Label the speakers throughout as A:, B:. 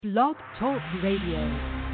A: Blog Talk Radio.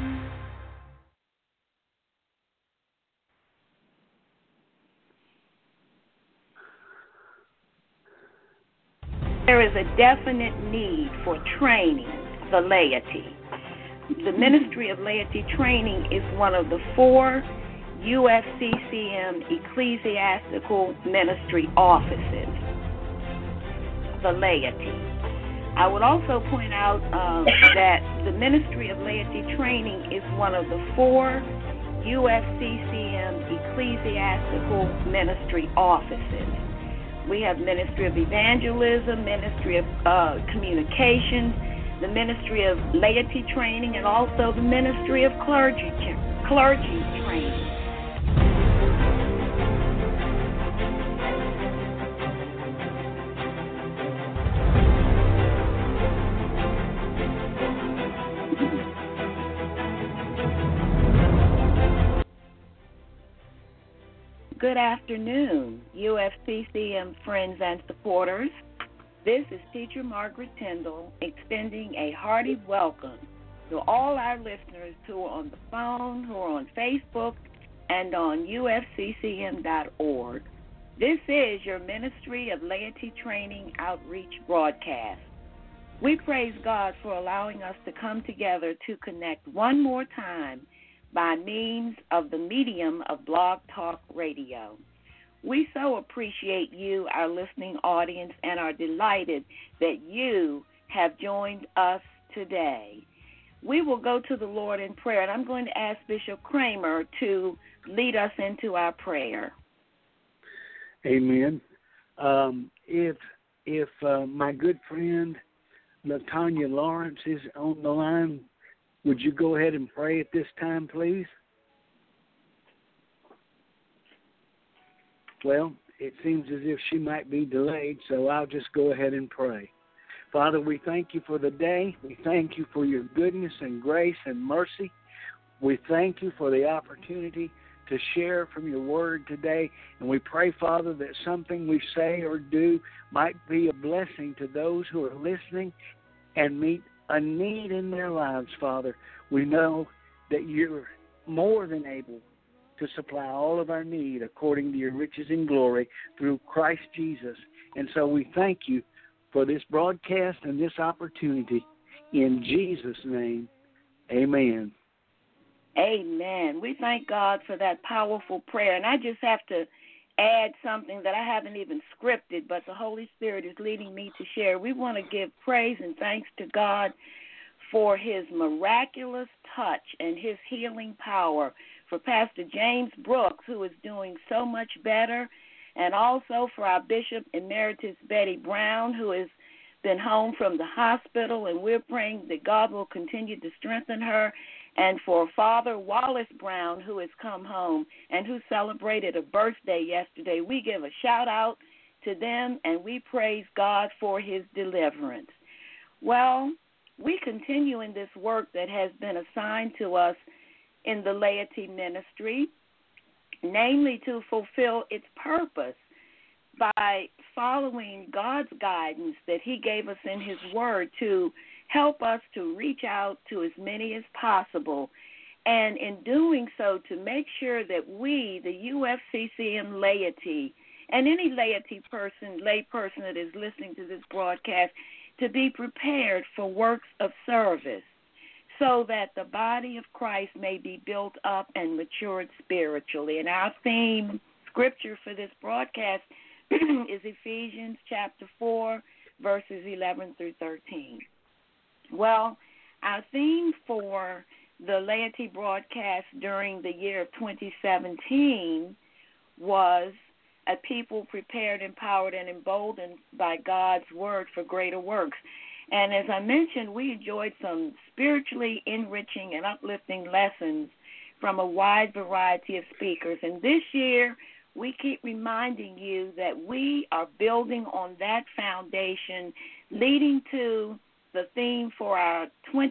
B: There is a definite need for training the laity. The Ministry of Laity Training is one of the 4 UFCCM ecclesiastical ministry offices, the laity. I would also point out that the Ministry of Laity Training is one of the 4 UFCCM ecclesiastical ministry offices. We have Ministry of Evangelism, Ministry of Communications, the Ministry of Laity Training, and also the Ministry of Clergy Training. Good afternoon, UFCCM friends and supporters. This is Teacher Margaret Tyndall extending a hearty welcome to all our listeners who are on the phone, who are on Facebook, and on UFCCM.org. This is your Ministry of Laity Training Outreach broadcast. We praise God for allowing us to come together to connect one more time by means of the medium of Blog Talk Radio. We so appreciate you, our listening audience, and are delighted that you have joined us today. We will go to the Lord in prayer, and I'm going to ask Bishop Kramer to lead us into our prayer.
C: Amen. If my good friend LaTanya Lawrence is on the line, would you go ahead and pray at this time, please? Well, it seems as if she might be delayed, so I'll just go ahead and pray. Father, we thank you for the day. We thank you for your goodness and grace and mercy. We thank you for the opportunity to share from your word today. And we pray, Father, that something we say or do might be a blessing to those who are listening and meet a need in their lives, Father. We know that you're more than able to supply all of our need according to your riches and glory through Christ Jesus. And so we thank you for this broadcast and this opportunity. In Jesus' name, amen.
B: Amen. We thank God for that powerful prayer. And I just have to add something that I haven't even scripted, but the Holy Spirit is leading me to share. We want to give praise and thanks to God for his miraculous touch and his healing power, for Pastor James Brooks, who is doing so much better, and also for our Bishop Emeritus Betty Brown, who has been home from the hospital, and we're praying that God will continue to strengthen her, and for Father Wallace Brown, who has come home and who celebrated a birthday yesterday. We give a shout-out to them, and we praise God for his deliverance. Well, we continue in this work that has been assigned to us in the laity ministry, namely to fulfill its purpose by following God's guidance that he gave us in his word to help us to reach out to as many as possible, and in doing so to make sure that we, the UFCCM laity, and any lay person that is listening to this broadcast, to be prepared for works of service so that the body of Christ may be built up and matured spiritually. And our theme scripture for this broadcast is Ephesians chapter 4, verses 11 through 13. Well, our theme for the laity broadcast during the year of 2017 was a people prepared, empowered, and emboldened by God's word for greater works. And as I mentioned, we enjoyed some spiritually enriching and uplifting lessons from a wide variety of speakers. And this year, we keep reminding you that we are building on that foundation, leading to the theme for our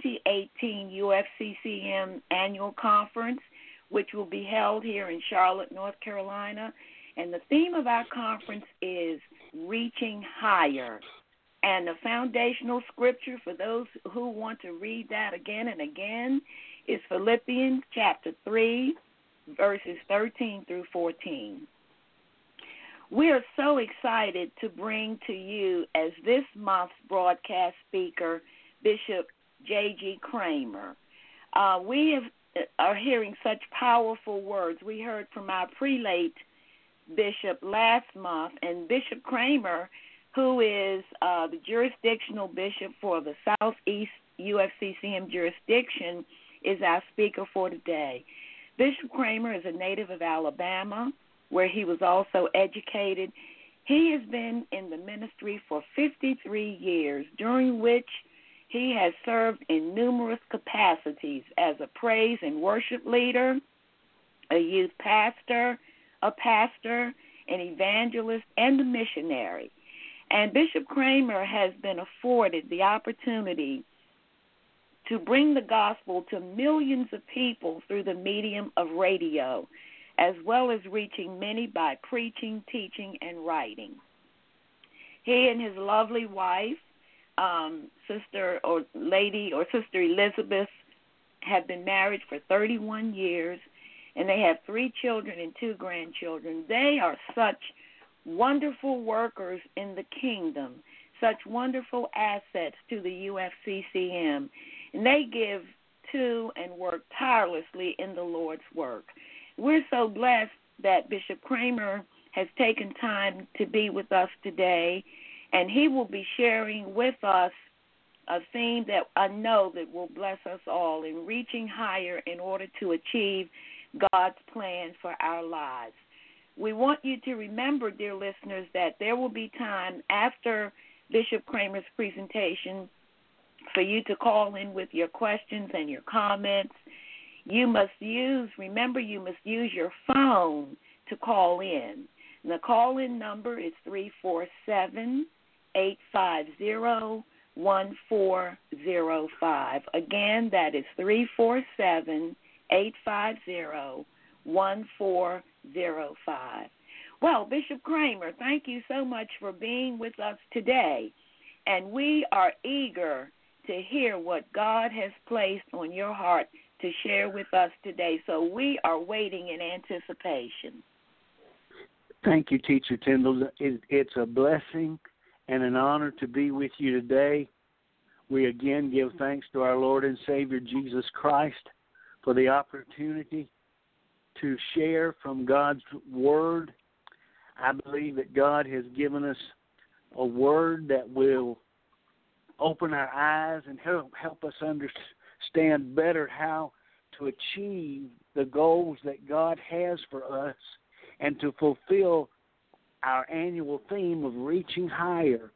B: 2018 UFCCM annual conference, which will be held here in Charlotte, North Carolina. And the theme of our conference is Reaching Higher. And the foundational scripture for those who want to read that again and again is Philippians chapter 3, verses 13 through 14. We are so excited to bring to you, as this month's broadcast speaker, Bishop J.G. Kramer. We are hearing such powerful words. We heard from our prelate bishop last month, and Bishop Kramer, who is the jurisdictional bishop for the Southeast UFCCM jurisdiction, is our speaker for today. Bishop Kramer is a native of Alabama, where he was also educated. He has been in the ministry for 53 years, during which he has served in numerous capacities as a praise and worship leader, a youth pastor, an evangelist, and a missionary. And Bishop Kramer has been afforded the opportunity to bring the gospel to millions of people through the medium of radio, as well as reaching many by preaching, teaching, and writing. He and his lovely wife, Sister Elizabeth, have been married for 31 years, and they have 3 children and 2 grandchildren. They are such wonderful workers in the kingdom, such wonderful assets to the UFCCM, and they give to and work tirelessly in the Lord's work. We're so blessed that Bishop Kramer has taken time to be with us today, and he will be sharing with us a theme that I know that will bless us all in reaching higher in order to achieve God's plan for our lives. We want you to remember, dear listeners, that there will be time after Bishop Kramer's presentation for you to call in with your questions and your comments. You must use your phone to call in. And the call-in number is 347-850-1405. Again, that is 347-850-1405. Well, Bishop Kramer, thank you so much for being with us today. And we are eager to hear what God has placed on your heart to share with us today. So we are waiting in anticipation.
C: Thank you, Teacher Tyndall. It's a blessing and an honor to be with you today. We again give thanks to our Lord and Savior Jesus Christ for the opportunity to share from God's Word. I believe that God has given us a Word that will open our eyes and help us understand better how to achieve the goals that God has for us and to fulfill our annual theme of reaching higher.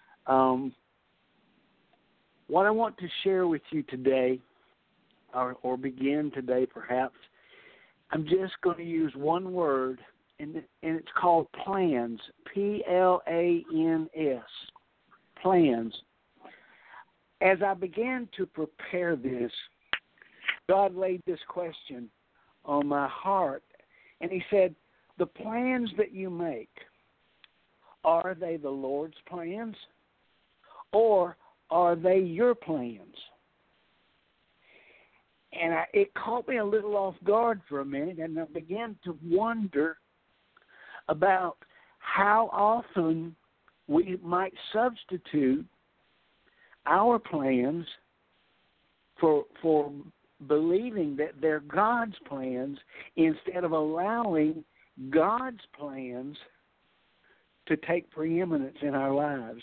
C: What I want to share with you today, or begin today perhaps, I'm just going to use one word, and it's called plans, P-L-A-N-S, plans. As I began to prepare this, God laid this question on my heart, and he said, the plans that you make, are they the Lord's plans, or are they your plans? And it caught me a little off guard for a minute, and I began to wonder about how often we might substitute our plans for believing that they're God's plans instead of allowing God's plans to take preeminence in our lives.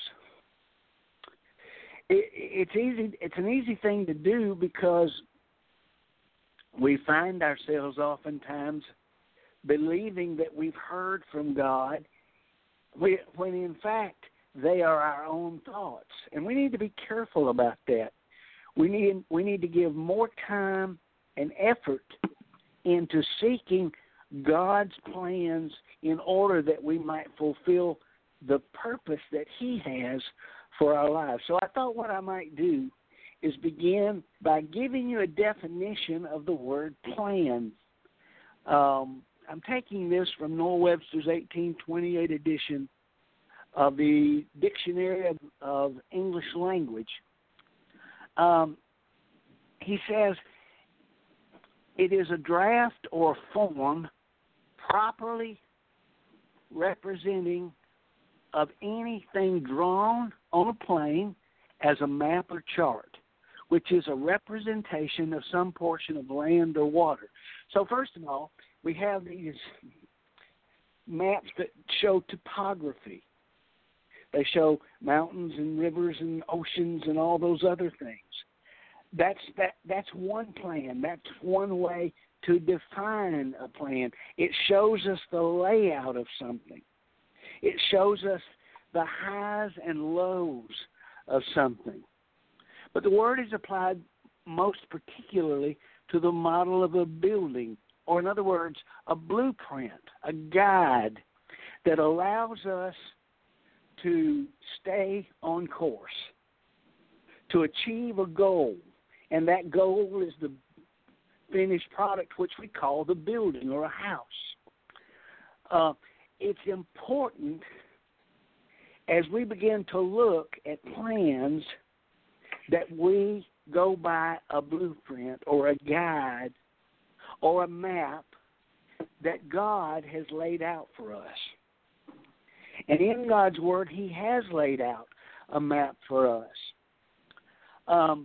C: It's an easy thing to do because we find ourselves oftentimes believing that we've heard from God when in fact they are our own thoughts. And we need to be careful about that. We need to give more time and effort into seeking God's plans in order that we might fulfill the purpose that He has for our lives. So I thought what I might do is begin by giving you a definition of the word plan. I'm taking this from Noah Webster's 1828 edition of the Dictionary of English Language, he says it is a draft or form properly representing of anything drawn on a plane as a map or chart, which is a representation of some portion of land or water. So first of all, we have these maps that show topography. They show mountains and rivers and oceans and all those other things. That's one plan. That's one way to define a plan. It shows us the layout of something. It shows us the highs and lows of something. But the word is applied most particularly to the model of a building, or in other words, a blueprint, a guide that allows us to stay on course, to achieve a goal, and that goal is the finished product, which we call the building or a house. It's important as we begin to look at plans that we go by a blueprint or a guide or a map that God has laid out for us. And in God's Word, He has laid out a map for us.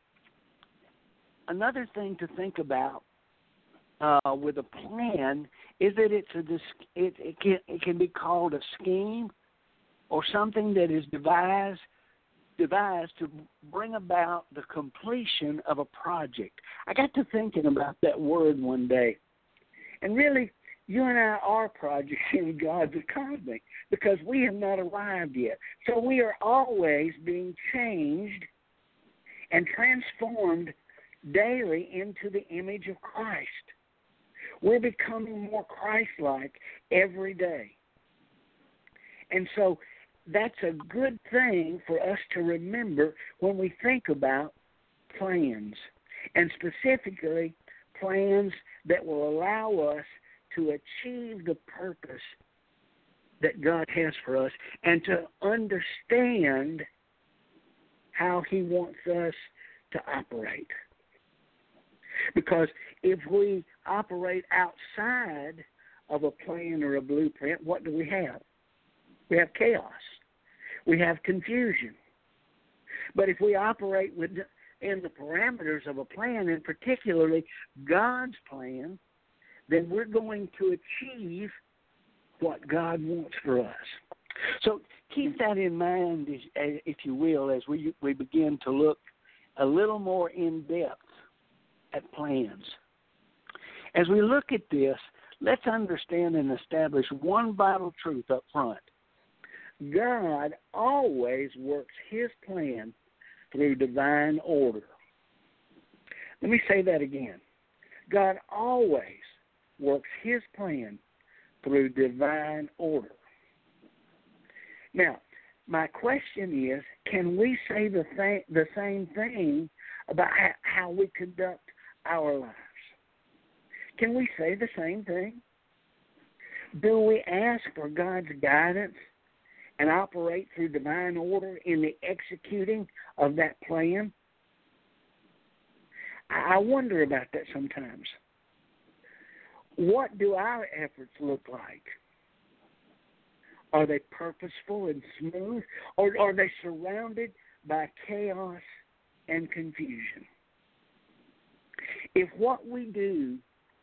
C: Another thing to think about with a plan is that it can be called a scheme or something that is devised to bring about the completion of a project. I got to thinking about that word one day. And really, you and I are projects in God's economy because we have not arrived yet. So we are always being changed and transformed daily into the image of Christ. We're becoming more Christ-like every day. And so that's a good thing for us to remember when we think about plans, and specifically plans that will allow us to achieve the purpose that God has for us and to understand how He wants us to operate. Because if we operate outside of a plan or a blueprint, what do we have? We have chaos. We have confusion. But if we operate in the parameters of a plan, and particularly God's plan, then we're going to achieve what God wants for us. So keep that in mind, if you will, as we begin to look a little more in depth at plans. As we look at this, let's understand and establish one vital truth up front. God always works His plan through divine order. Let me say that again. God always works His plan through divine order. Now, my question is, can we say the same thing about how we conduct our lives? Can we say the same thing? Do we ask for God's guidance and operate through divine order in the executing of that plan? I wonder about that sometimes. What do our efforts look like? Are they purposeful and smooth, or are they surrounded by chaos and confusion? If what we do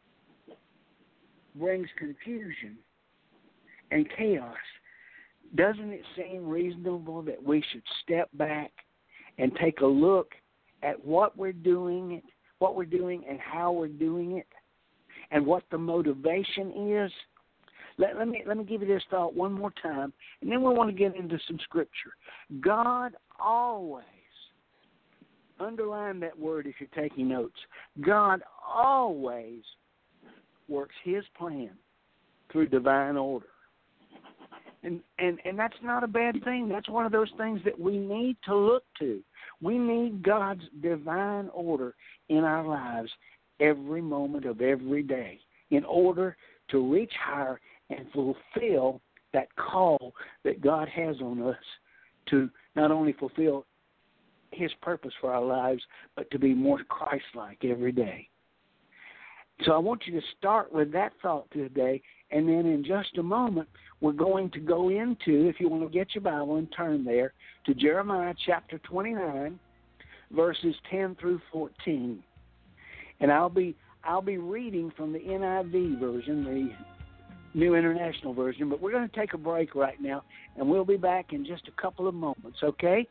C: brings confusion and chaos, doesn't it seem reasonable that we should step back and take a look at what we're doing and how we're doing it, and what the motivation is? Let me give you this thought one more time, and then we want to get into some scripture. God always, underline that word if you're taking notes, God always works His plan through divine order. And that's not a bad thing. That's one of those things that we need to look to. We need God's divine order in our lives every moment of every day in order to reach higher and fulfill that call that God has on us to not only fulfill His purpose for our lives, but to be more Christ-like every day. So I want you to start with that thought today, and then in just a moment, we're going to go into, if you want to get your Bible and turn there, to Jeremiah chapter 29, verses 10 through 14. And I'll be reading from the NIV version, the New International Version, but we're going to take a break right now, and we'll be back in just a couple of moments, okay?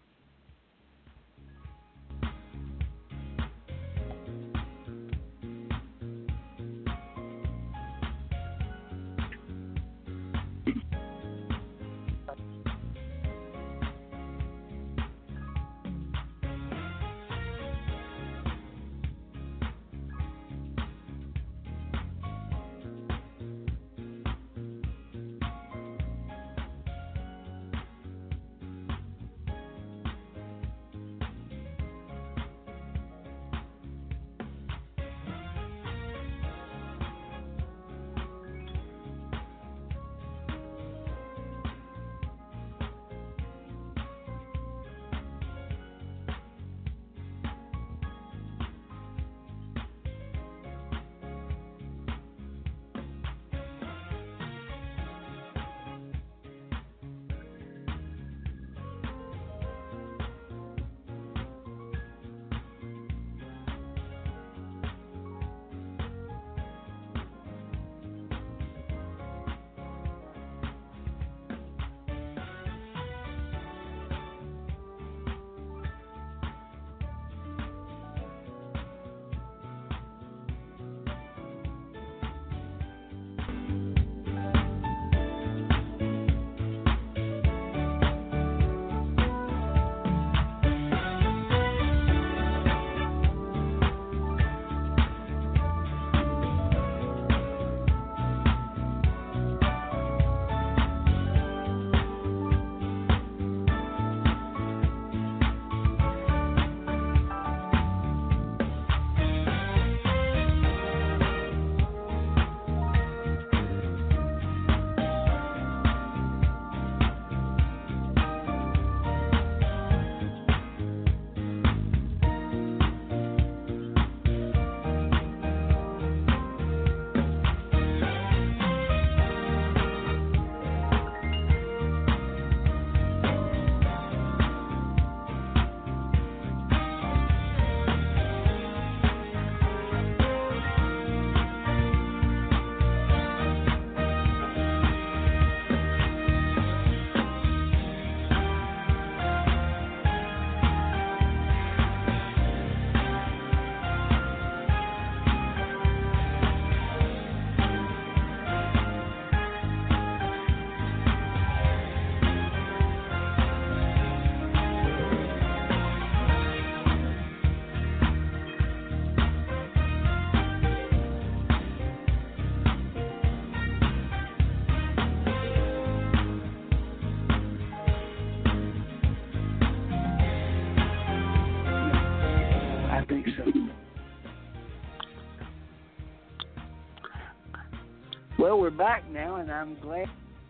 C: Well, we're back now, and I'm glad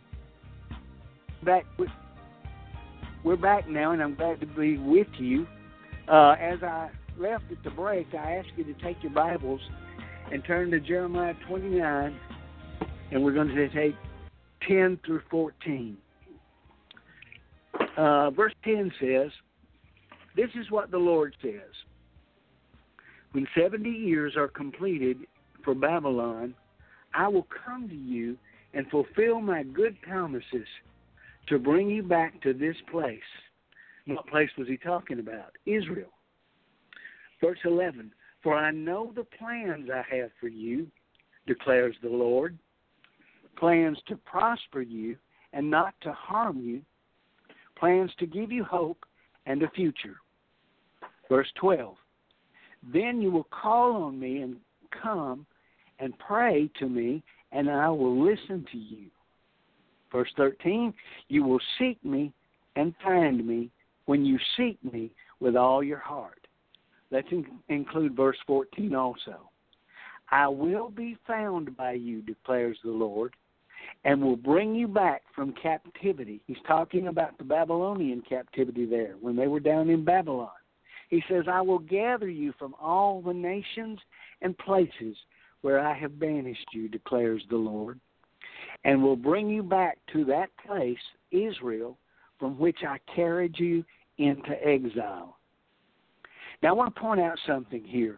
C: we're back now, and I'm glad to be with you. As I left at the break, I asked you to take your Bibles and turn to Jeremiah 29, and we're going to take 10 through 14. Verse 10 says, "This is what the Lord says. When 70 years are completed for Babylon, I will come to you and fulfill my good promises to bring you back to this place." What place was he talking about? Israel. Verse 11, "For I know the plans I have for you, declares the Lord, plans to prosper you and not to harm you, plans to give you hope and a future." Verse 12, "Then you will call on me and come and pray to me, and I will listen to you." Verse 13, "You will seek me and find me when you seek me with all your heart." Let's include verse 14 also. "I will be found by you, declares the Lord, and will bring you back from captivity. He's talking about the Babylonian captivity there when they were down in Babylon. He says, I will gather you from all the nations and places where I have banished you, declares the Lord, and will bring you back to that place, Israel, from which I carried you into exile. Now, I want to point out something here.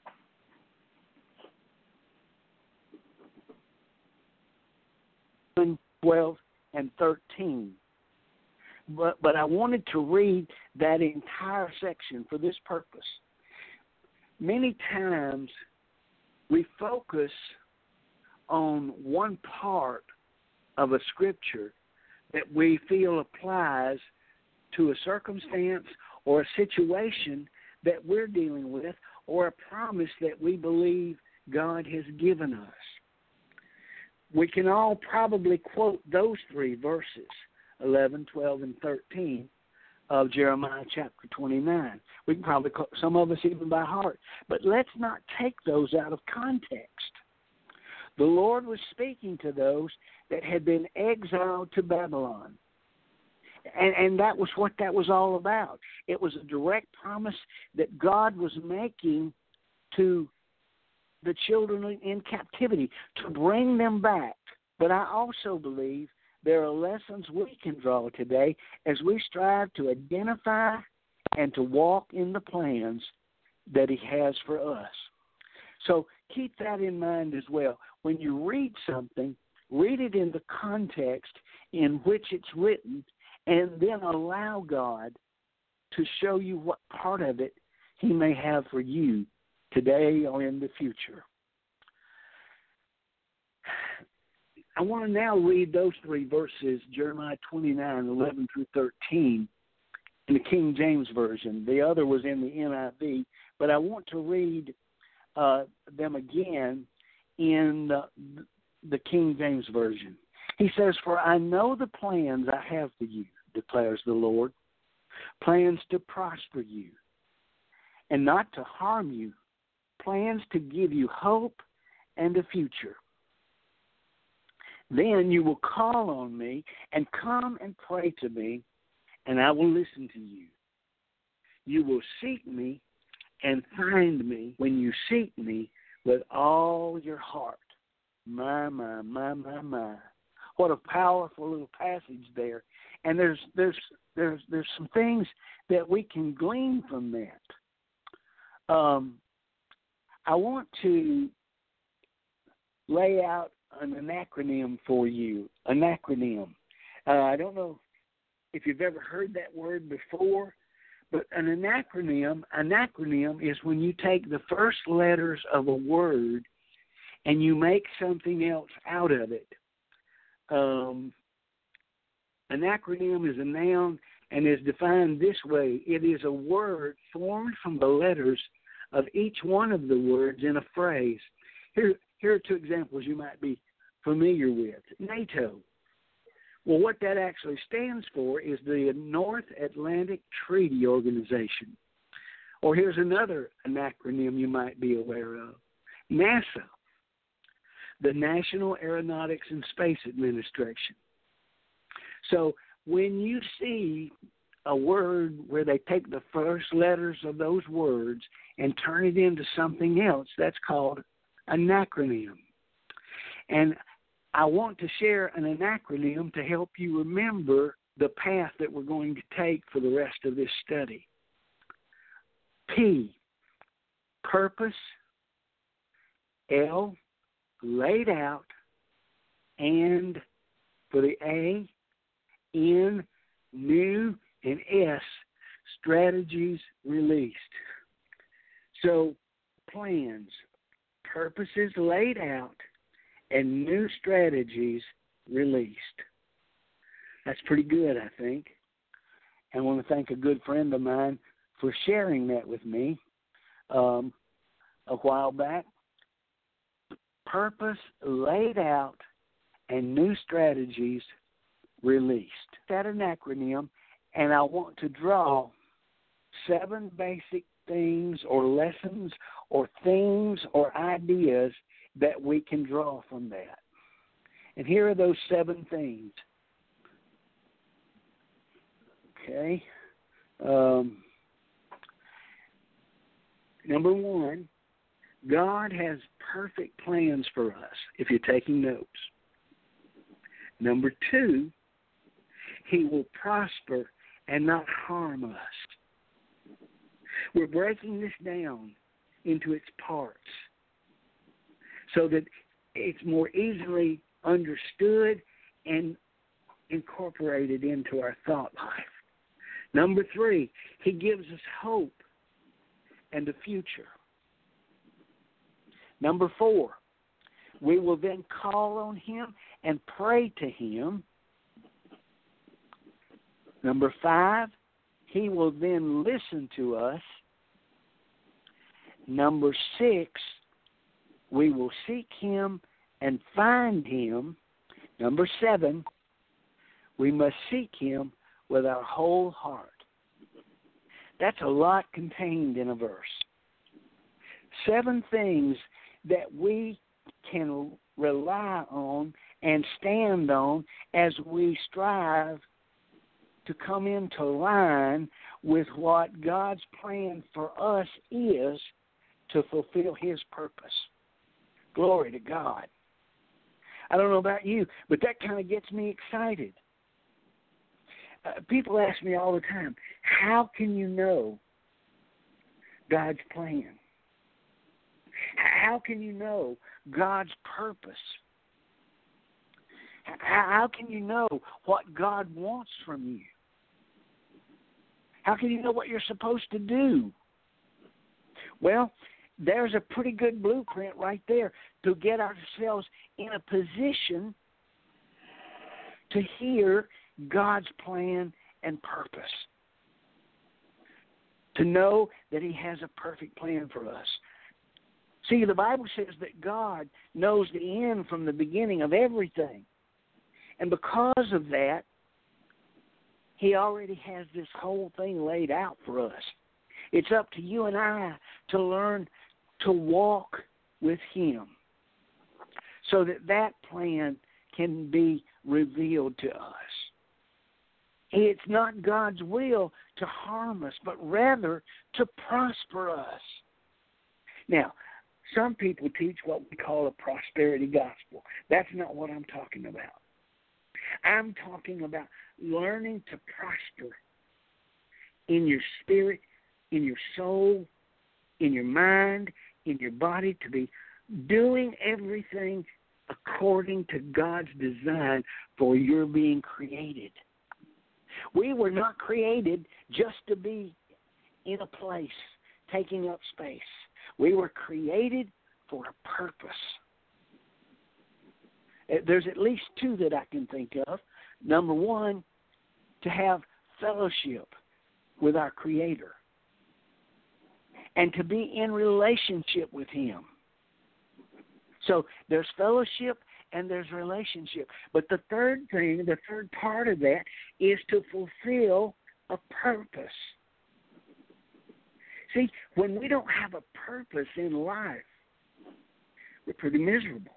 C: 12 and 13. But I wanted to read that entire section for this purpose. Many times we focus on one part of a scripture that we feel applies to a circumstance or a situation that we're dealing with, or a promise that we believe God has given us. We can all probably quote those three verses, 11, 12, and 13 of Jeremiah chapter 29. We can probably quote some of us even by heart. But let's not take those out of context. The Lord was speaking to those that had been exiled to Babylon. And that was what that was all about. It was a direct promise that God was making to the children in captivity to bring them back. But I also believe there are lessons we can draw today as we strive to identify and to walk in the plans that He has for us. So keep that in mind as well. When you read something, read it in the context in which it's written, and then allow God to show you what part of it He may have for you today or in the future. I want to now read those three verses, Jeremiah 29, 11 through 13, in the King James Version. The other was in the NIV, but I want to read them again in the King James Version. He says, For I know the plans I have for you, declares the Lord, plans to prosper you and not to harm you, plans to give you hope and a future. Then you will call on me and come and pray to me, and I will listen to you. You will seek me and find me when you seek me with all your heart. My. What a powerful little passage there. And there's some things that we can glean from that. I want to lay out an acronym for you. An acronym. I don't know if you've ever heard that word before, but an acronym is when you take the first letters of a word and you make something else out of it. An acronym is a noun and is defined this way. It is a word formed from the letters of each one of the words in a phrase. Here are two examples you might be familiar with. NATO. Well, what that actually stands for is the North Atlantic Treaty Organization. Or here's another acronym you might be aware of. NASA, the National Aeronautics and Space Administration. So when you see a word where they take the first letters of those words and turn it into something else, that's called an acronym. And I want to share an acronym to help you remember the path that we're going to take for the rest of this study. P, purpose. L, laid out. And for the A, N, new, and S, strategies released. So plans, purposes laid out, and new strategies released. That's pretty good, I think. And I want to thank a good friend of mine for sharing that with me a while back. Purpose laid out and new strategies released. That's an acronym, and I want to draw 7 basic things or lessons or things or ideas that we can draw from that. And here are those 7 things. Okay. Number 1, God has perfect plans for us, if you're taking notes. Number 2, He will prosper and not harm us. We're breaking this down into its parts so that it's more easily understood and incorporated into our thought life. Number 3, He gives us hope and a future. Number 4, we will then call on Him and pray to Him. Number 5, He will then listen to us. Number 6, we will seek Him and find Him. Number 7, we must seek Him with our whole heart. That's a lot contained in a verse. 7 things that we can rely on and stand on as we strive to come into line with what God's plan for us is to fulfill His purpose. Glory to God. I don't know about you, but that kind of gets me excited. People ask me all the time, how can you know God's plan? How can you know God's purpose? How can you know what God wants from you? How can you know what you're supposed to do? Well, there's a pretty good blueprint right there to get ourselves in a position to hear God's plan and purpose. To know that He has a perfect plan for us. See, the Bible says that God knows the end from the beginning of everything. And because of that, He already has this whole thing laid out for us. It's up to you and I to learn to walk with Him so that that plan can be revealed to us. It's not God's will to harm us, but rather to prosper us. Now, some people teach what we call a prosperity gospel. That's not what I'm talking about. I'm talking about learning to prosper in your spirit, in your soul, in your mind, in your body, to be doing everything according to God's design for your being created. We were not created just to be in a place, taking up space. We were created for a purpose. There's at least 2 that I can think of. Number 1, to have fellowship with our Creator and to be in relationship with Him. So there's fellowship and there's relationship. But the third thing, the third part of that is to fulfill a purpose. See, when we don't have a purpose in life, we're pretty miserable.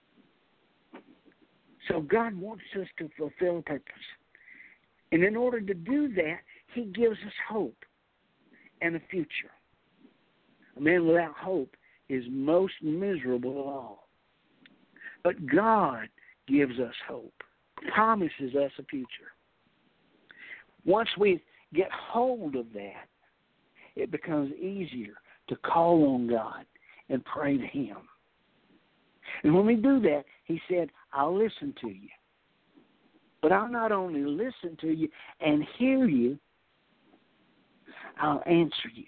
C: So God wants us to fulfill a purpose. And in order to do that, He gives us hope and a future. A man without hope is most miserable of all. But God gives us hope, promises us a future. Once we get hold of that, it becomes easier to call on God and pray to Him. And when we do that, He said, I'll listen to you. But I'll not only listen to you and hear you, I'll answer you.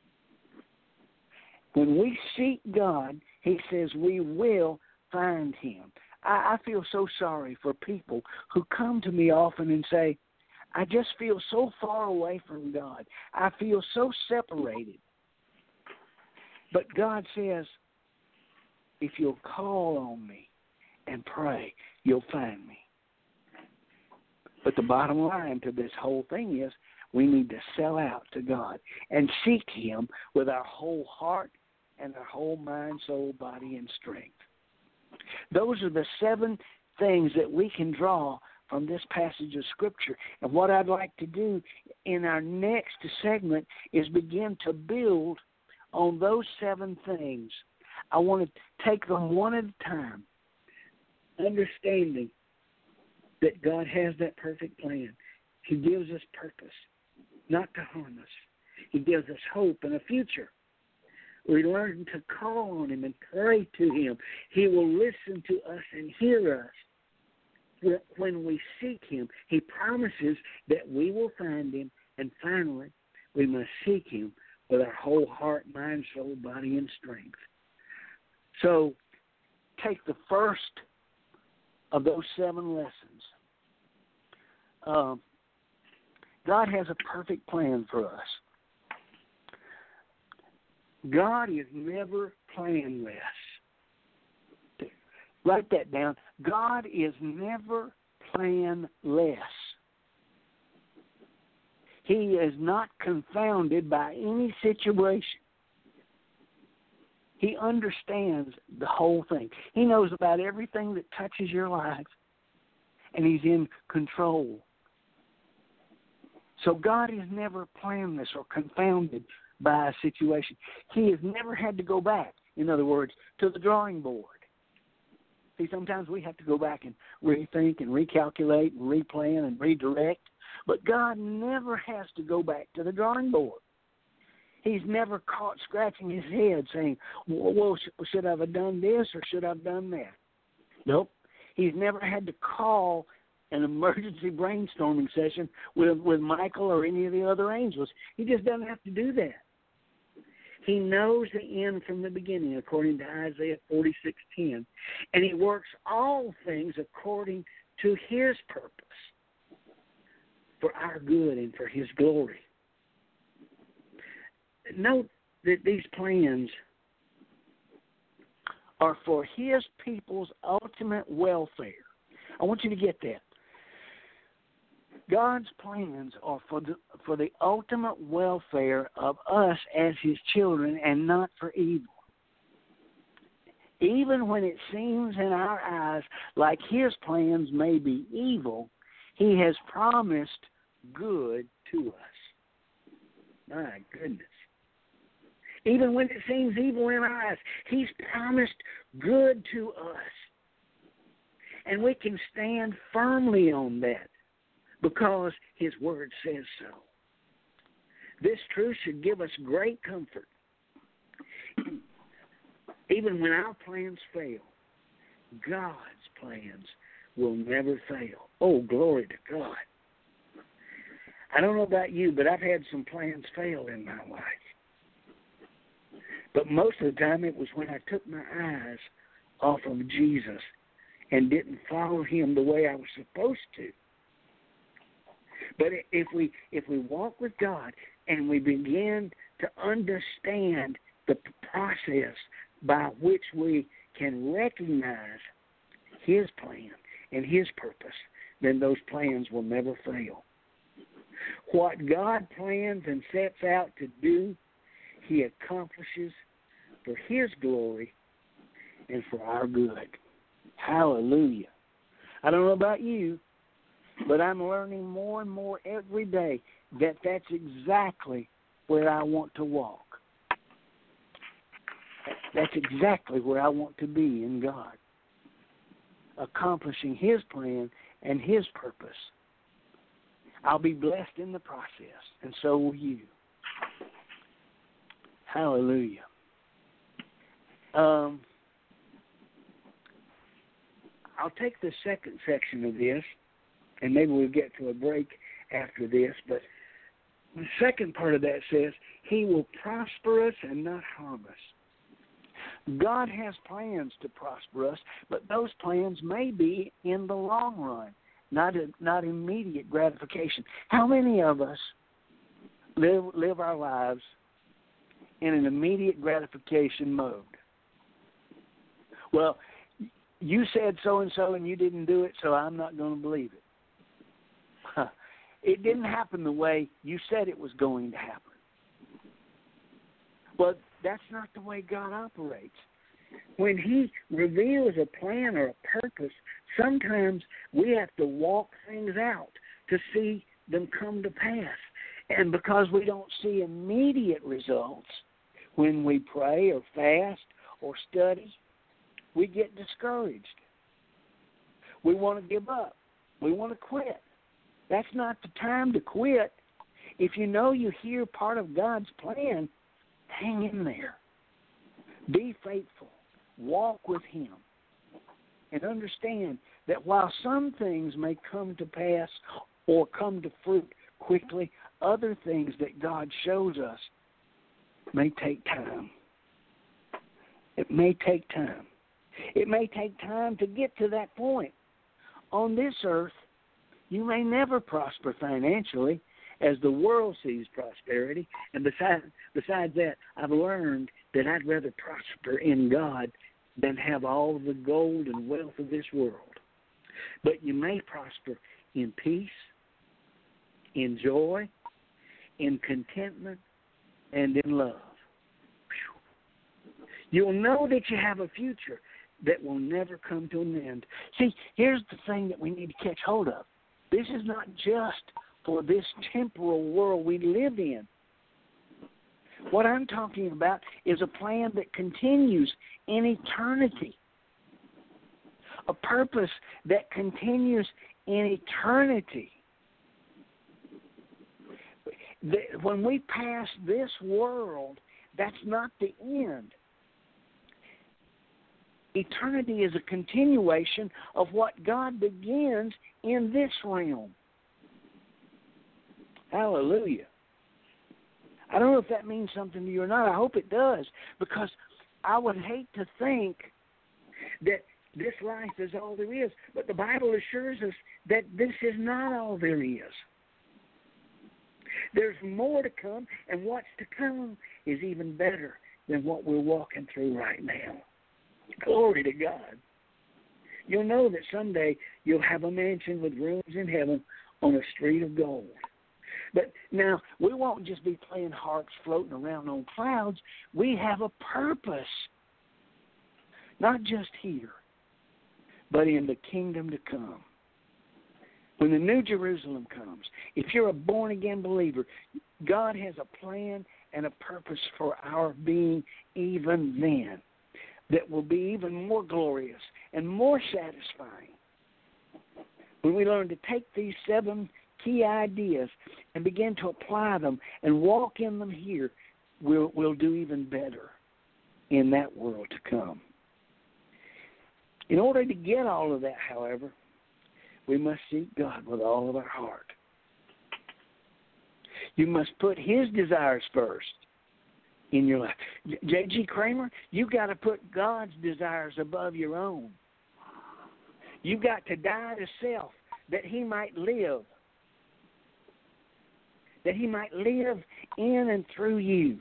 C: When we seek God, He says we will find Him. I feel so sorry for people who come to me often and say, I just feel so far away from God. I feel so separated. But God says, if you'll call on me and pray, you'll find me. But the bottom line to this whole thing is we need to sell out to God and seek Him with our whole heart and our whole mind, soul, body, and strength. Those are the 7 things that we can draw from this passage of Scripture. And what I'd like to do in our next segment is begin to build on those 7 things. I want to take them one at a time, understanding that God has that perfect plan. He gives us purpose, not to harm us. He gives us hope and a future. We learn to call on Him and pray to Him. He will listen to us and hear us. When we seek Him, He promises that we will find Him. And finally, we must seek Him with our whole heart, mind, soul, body, and strength. So take the first of those 7 lessons. God has a perfect plan for us. God is never planless. Write that down. God is never planless. He is not confounded by any situation. He understands the whole thing. He knows about everything that touches your life, and He's in control. So God is never planless or confounded by a situation. He has never had to go back, in other words, to the drawing board. See, sometimes we have to go back and rethink and recalculate and replan and redirect, but God never has to go back to the drawing board. He's never caught scratching his head saying, well, should I have done this or should I have done that? Nope. He's never had to call an emergency brainstorming session with Michael or any of the other angels. He just doesn't have to do that. He knows the end from the beginning, according to Isaiah 46:10, and He works all things according to His purpose, for our good and for His glory. Note that these plans are for His people's ultimate welfare. I want you to get that. God's plans are for the ultimate welfare of us as His children and not for evil. Even when it seems in our eyes like His plans may be evil, He has promised good to us. My goodness. Even when it seems evil in our eyes, He's promised good to us. And we can stand firmly on that, because His Word says so. This truth should give us great comfort. Even when our plans fail, God's plans will never fail. Oh, glory to God. I don't know about you, but I've had some plans fail in my life. But most of the time it was when I took my eyes off of Jesus and didn't follow Him the way I was supposed to. But if we walk with God and we begin to understand the process by which we can recognize His plan and His purpose, then those plans will never fail. What God plans and sets out to do, He accomplishes for His glory and for our good. Hallelujah. I don't know about you, but I'm learning more and more every day that that's exactly where I want to walk. That's exactly where I want to be in God, accomplishing His plan and His purpose. I'll be blessed in the process, and so will you. Hallelujah. I'll take the second section of this, and maybe we'll get to a break after this, but the second part of that says, He will prosper us and not harm us. God has plans to prosper us, but those plans may be in the long run, not immediate gratification. How many of us live our lives in an immediate gratification mode? Well, you said so-and-so and you didn't do it, so I'm not going to believe it. It didn't happen the way you said it was going to happen. Well, that's not the way God operates. When He reveals a plan or a purpose, sometimes we have to walk things out to see them come to pass. And because we don't see immediate results when we pray or fast or study, we get discouraged. We want to give up. We want to quit. That's not the time to quit. If you know you hear part of God's plan, hang in there. Be faithful. Walk with Him. And understand that while some things may come to pass or come to fruit quickly, other things that God shows us may take time. It may take time. It may take time to get to that point. On this earth, you may never prosper financially as the world sees prosperity. And besides that, I've learned that I'd rather prosper in God than have all the gold and wealth of this world. But you may prosper in peace, in joy, in contentment, and in love. You'll know that you have a future that will never come to an end. See, here's the thing that we need to catch hold of. This is not just for this temporal world we live in. What I'm talking about is a plan that continues in eternity. A purpose that continues in eternity. When we pass this world, that's not the end. Eternity is a continuation of what God begins in this realm. Hallelujah. I don't know if that means something to you or not. I hope it does, because I would hate to think that this life is all there is. But the Bible assures us that this is not all there is. There's more to come, and what's to come is even better than what we're walking through right now. Glory to God. You'll know that someday you'll have a mansion with rooms in heaven on a street of gold. But now, we won't just be playing harps floating around on clouds. We have a purpose, not just here, but in the kingdom to come. When the New Jerusalem comes, if you're a born-again believer, God has a plan and a purpose for our being even then that will be even more glorious and more satisfying. When we learn to take these 7 key ideas and begin to apply them and walk in them here, we'll do even better in that world to come. In order to get all of that, however, we must seek God with all of our heart. You must put His desires first in your life. J.G. Kramer, you've got to put God's desires above your own. You've got to die to self that He might live. That He might live in and through you.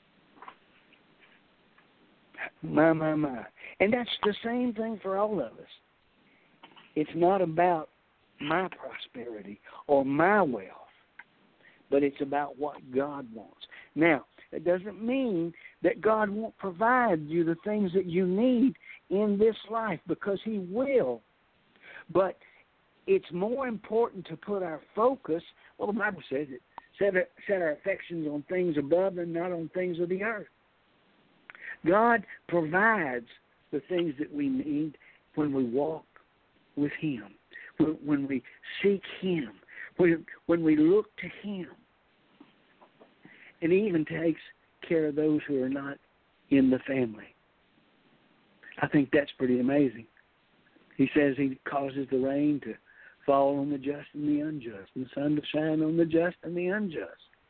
C: My. And that's the same thing for all of us. It's not about my prosperity or my wealth, but it's about what God wants. Now, that doesn't mean that God won't provide you the things that you need in this life, because He will. But it's more important to put our focus, well, the Bible says it, set our affections on things above and not on things of the earth. God provides the things that we need when we walk with Him, when we seek Him, when we look to Him. And He even takes care of those who are not in the family. I think that's pretty amazing. He says He causes the rain to fall on the just and the unjust, and the sun to shine on the just and the unjust.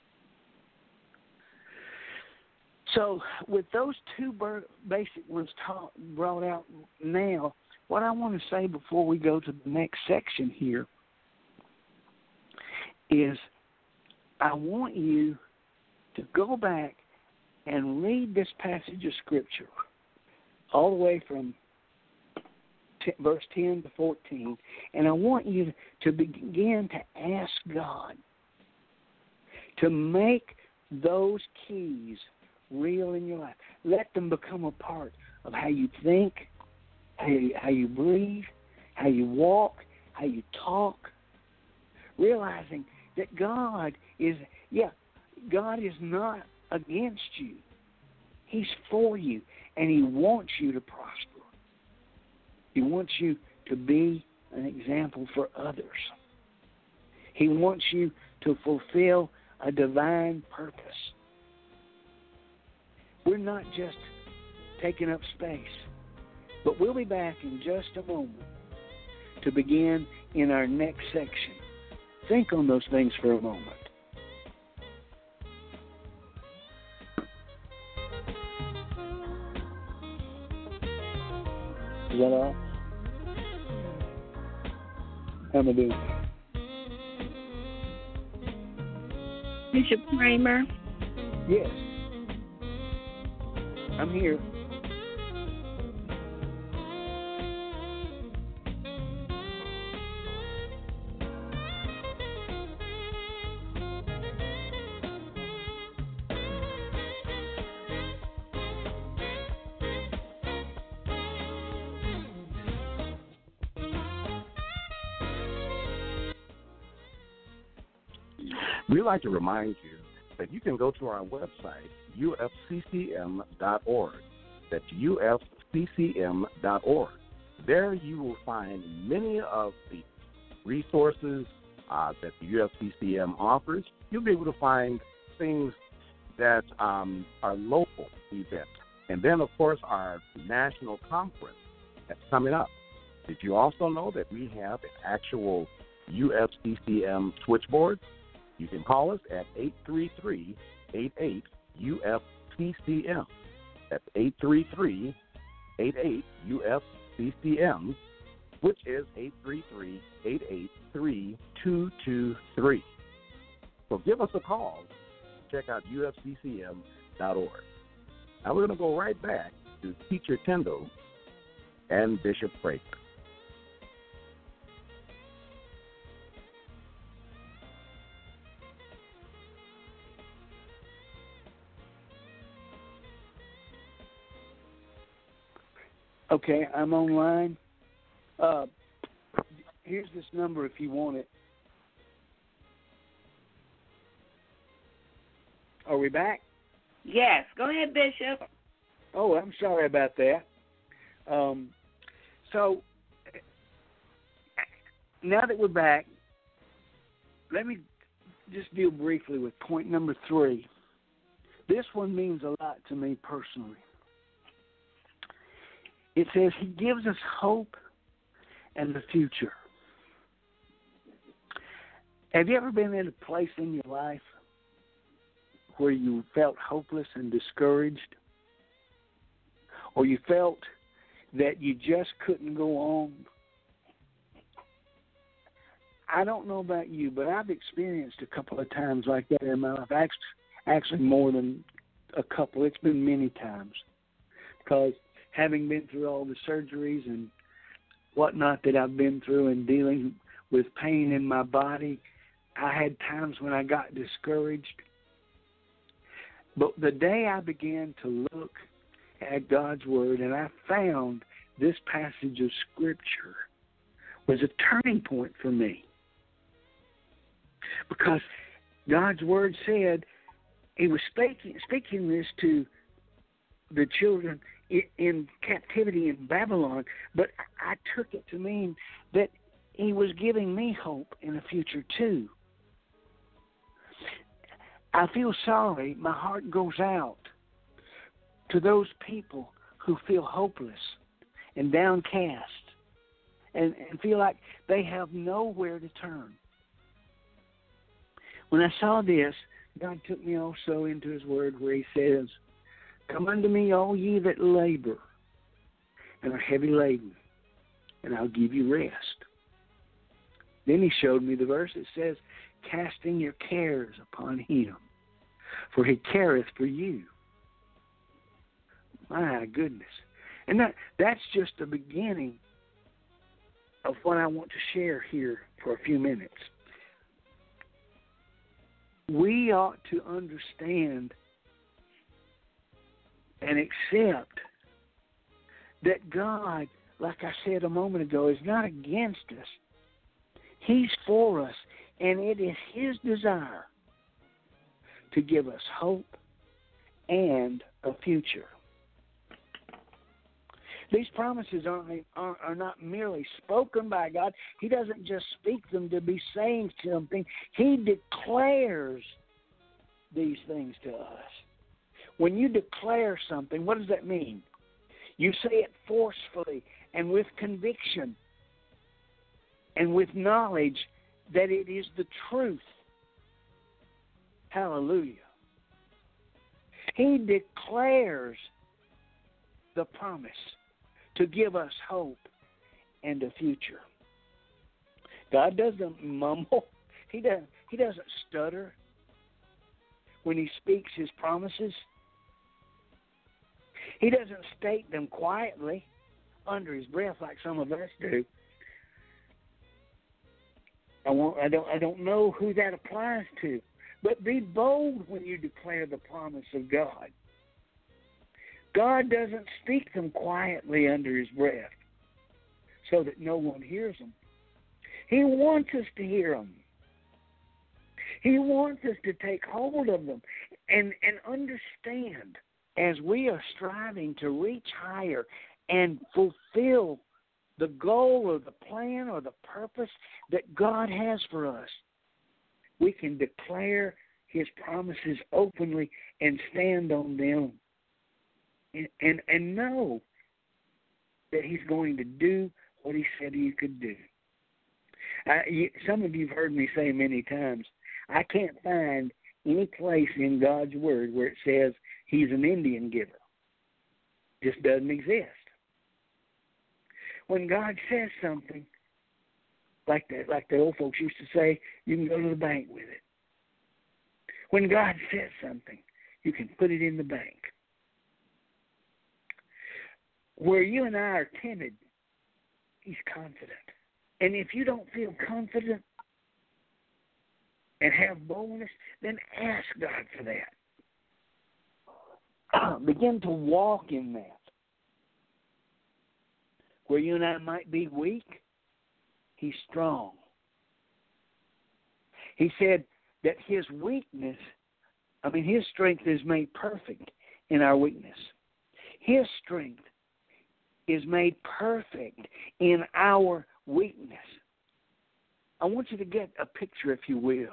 C: So with those 2 basic ones brought out now, what I want to say before we go to the next section here is I want you to go back and read this passage of Scripture all the way from verse 10 to 14, and I want you to begin to ask God to make those keys real in your life. Let them become a part of how you think, how you breathe, how you walk, how you talk. Realizing that God is not against you. He's for you, and He wants you to prosper. He wants you to be an example for others. He wants you to fulfill a divine purpose. We're not just taking up space, but we'll be back in just a moment to begin in our next section. Think on those things for a moment. Is that all? How am I doing?
B: Bishop Kramer?
C: Yes. I'm here.
D: We'd like to remind you that you can go to our website, ufccm.org. That's ufccm.org. There you will find many of the resources that the UFCCM offers. You'll be able to find things that are local events. And then, of course, our national conference that's coming up. Did you also know that we have an actual UFCCM switchboard? You can call us at 833-88-UFCCM. That's 833-88-UFCCM, which is 833-883-223. So give us a call. Check out UFCCM.org. Now we're going to go right back to Teacher Tendo and Bishop Fraser.
C: Okay, I'm online. Here's this number if you want it. Are we back?
B: Yes. Go ahead, Bishop.
C: Oh, I'm sorry about that. So, now that we're back, let me just deal briefly with point number 3. This one means a lot to me personally. It says He gives us hope and the future. Have you ever been in a place in your life where you felt hopeless and discouraged? Or you felt that you just couldn't go on? I don't know about you, but I've experienced a couple of times like that in my life. Actually more than a couple. It's been many times. Because having been through all the surgeries and whatnot that I've been through and dealing with pain in my body, I had times when I got discouraged. But the day I began to look at God's Word and I found this passage of Scripture was a turning point for me. Because God's Word said, He was speaking this to the children in captivity in Babylon, but I took it to mean that He was giving me hope in the future too. I feel sorry. My heart goes out to those people who feel hopeless and downcast and feel like they have nowhere to turn. When I saw this, God took me also into His Word where He says, "Come unto me, all ye that labor and are heavy laden, and I'll give you rest." Then He showed me the verse that says, "Casting your cares upon Him, for He careth for you." My goodness. And that's just the beginning of what I want to share here for a few minutes. We ought to understand and accept that God, like I said a moment ago, is not against us. He's for us, and it is His desire to give us hope and a future. These promises are not merely spoken by God. He doesn't just speak them to be saying something. He declares these things to us. When you declare something, what does that mean? You say it forcefully and with conviction and with knowledge that it is the truth. Hallelujah. He declares the promise to give us hope and a future. God doesn't mumble. He doesn't stutter when He speaks His promises. He doesn't state them quietly under His breath like some of us do. I don't know who that applies to, but be bold when you declare the promise of God. God doesn't speak them quietly under His breath so that no one hears them. He wants us to hear them. He wants us to take hold of them and understand as we are striving to reach higher and fulfill the goal or the plan or the purpose that God has for us. We can declare His promises openly and stand on them. And know that He's going to do what He said He could do. Some of you have heard me say many times, I can't find any place in God's Word where it says He's an Indian giver. It just doesn't exist. When God says something, like the old folks used to say, you can go to the bank with it. When God says something, you can put it in the bank. Where you and I are timid, He's confident. And if you don't feel confident and have boldness, then ask God for that. Begin to walk in that. Where you and I might be weak, He's strong. He said that His strength is made perfect in our weakness. His strength is made perfect in our weakness. I want you to get a picture, if you will.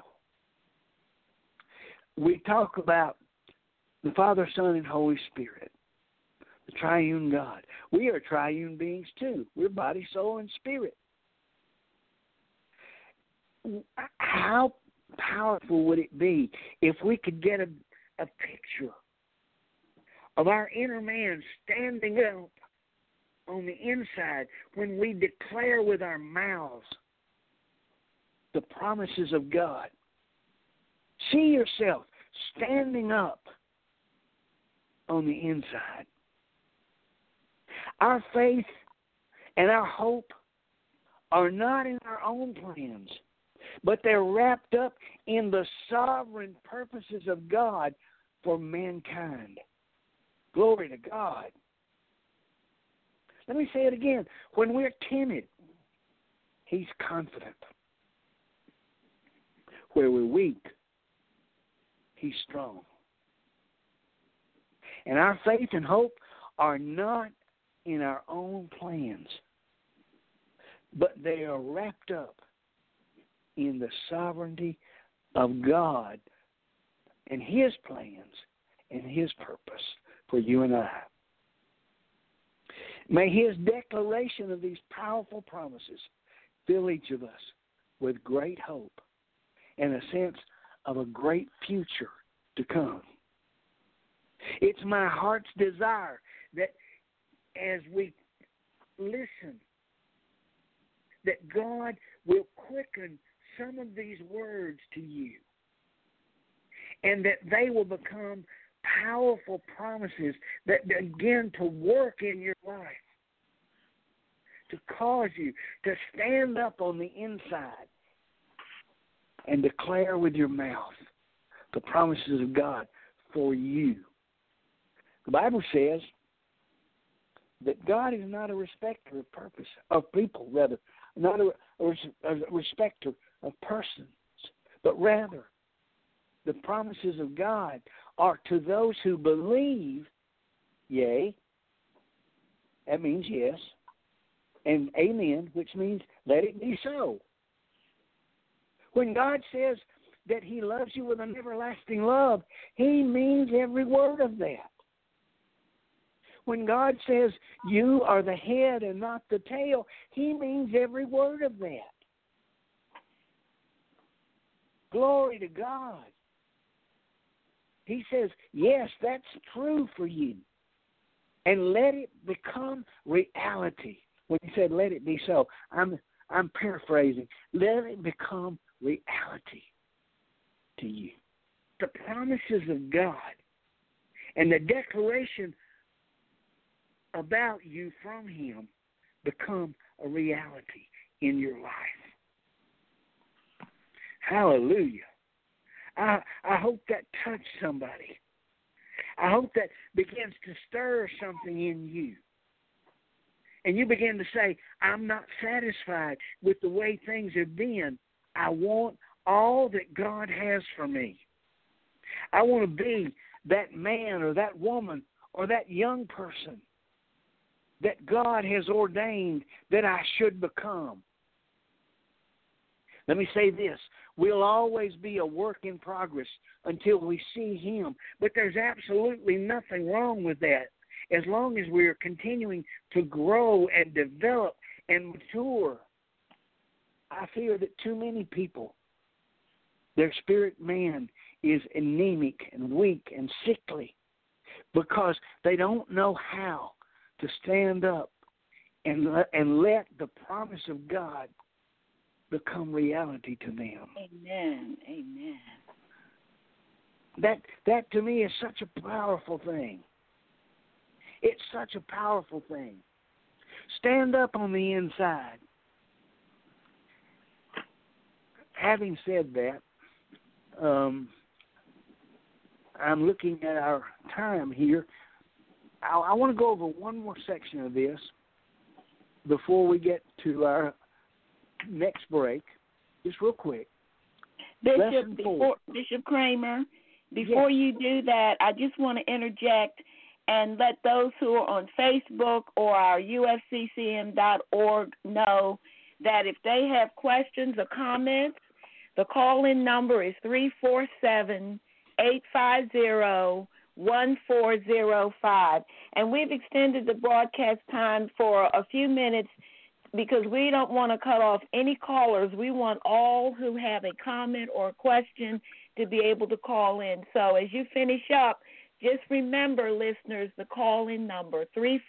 C: We talk about the Father, Son, and Holy Spirit, the triune God. We are triune beings too. We're body, soul, and spirit. How powerful would it be if we could get a picture of our inner man standing up on the inside when we declare with our mouths the promises of God? See yourself standing up on the inside. Our faith and our hope are not in our own plans, but they're wrapped up in the sovereign purposes of God for mankind. Glory to God. Let me say it again. When we're timid, He's confident. Where we're weak, He's strong. And our faith and hope are not in our own plans, but they are wrapped up in the sovereignty of God and His plans and His purpose for you and I. May His declaration of these powerful promises fill each of us with great hope and a sense of a great future to come. It's my heart's desire that as we listen, that God will quicken some of these words to you, and that they will become powerful promises that begin to work in your life, to cause you to stand up on the inside and declare with your mouth the promises of God for you. The Bible says that God is not a respecter of people, rather, not a respecter of persons, but rather the promises of God are to those who believe, yea, that means yes, and amen, which means let it be so. When God says that he loves you with an everlasting love, he means every word of that. When God says you are the head and not the tail, he means every word of that. Glory to God. He says, yes, that's true for you. And let it become reality. When he said, let it be so, I'm paraphrasing. Let it become reality to you. The promises of God and the declaration about you from him become a reality in your life. Hallelujah. I hope that touched somebody. I hope that begins to stir something in you. And you begin to say, I'm not satisfied with the way things have been. I want all that God has for me. I want to be that man or that woman or that young person that God has ordained that I should become. Let me say this. We'll always be a work in progress until we see him. But there's absolutely nothing wrong with that as long as we are continuing to grow and develop and mature. I fear that too many people, their spirit man is anemic and weak and sickly because they don't know how to stand up and let the promise of God become reality to them.
B: Amen. Amen.
C: That to me is such a powerful thing. It's such a powerful thing. Stand up on the inside. Having said that, I'm looking at our time here. I want to go over one more section of this before we get to our next break, just real quick.
B: Bishop Kramer, before you do that, I just want to interject and let those who are on Facebook or our ufccm.org know that if they have questions or comments, the call-in number is 347-850-1405. And we've extended the broadcast time for a few minutes because we don't want to cut off any callers. We want all who have a comment or a question to be able to call in. So as you finish up, just remember, listeners, the call-in number,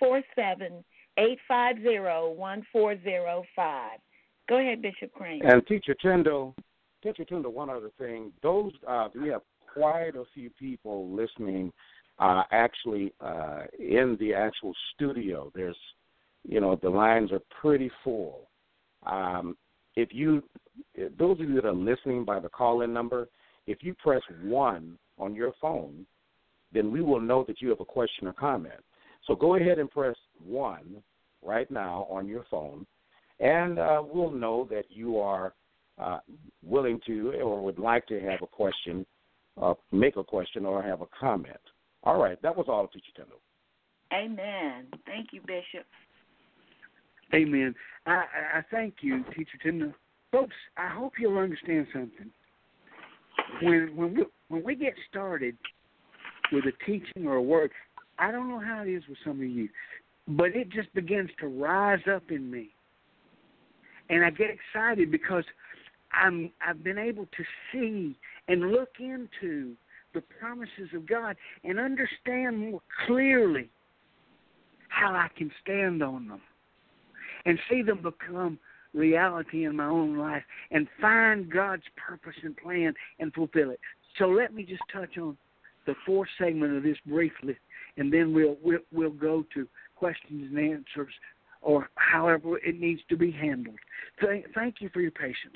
B: 347-850-1405. Go ahead, Bishop Crane.
D: And Teacher Tyndall, one other thing. We have quite a few people listening actually in the actual studio. There's, the lines are pretty full. Those of you that are listening by the call-in number, if you press 1 on your phone, then we will know that you have a question or comment. So go ahead and press 1 right now on your phone, and we'll know that you are willing to or would like to have a question, make a question, or have a comment. All right, that was all, Teacher Tyndall.
B: Amen. Thank you, Bishop.
C: Amen. I thank you, Teacher Tyndall. Folks, I hope you'll understand something. When we get started with a teaching or a word, I don't know how it is with some of you, but it just begins to rise up in me. And I get excited because I've been able to see and look into the promises of God and understand more clearly how I can stand on them and see them become reality in my own life and find God's purpose and plan and fulfill it. So let me just touch on the fourth segment of this briefly, and then we'll go to questions and answers or however it needs to be handled. Thank you for your patience.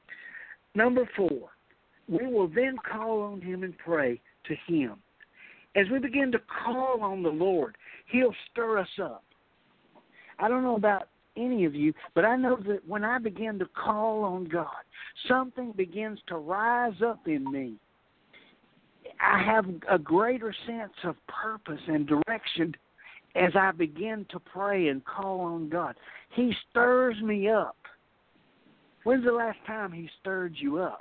C: Number 4, we will then call on him and pray to him. As we begin to call on the Lord, He'll stir us up. I don't know about any of you, but I know that when I begin to call on God, something begins to rise up in me. I have a greater sense of purpose and direction as I begin to pray and call on God. He stirs me up. When's the last time He stirred you up?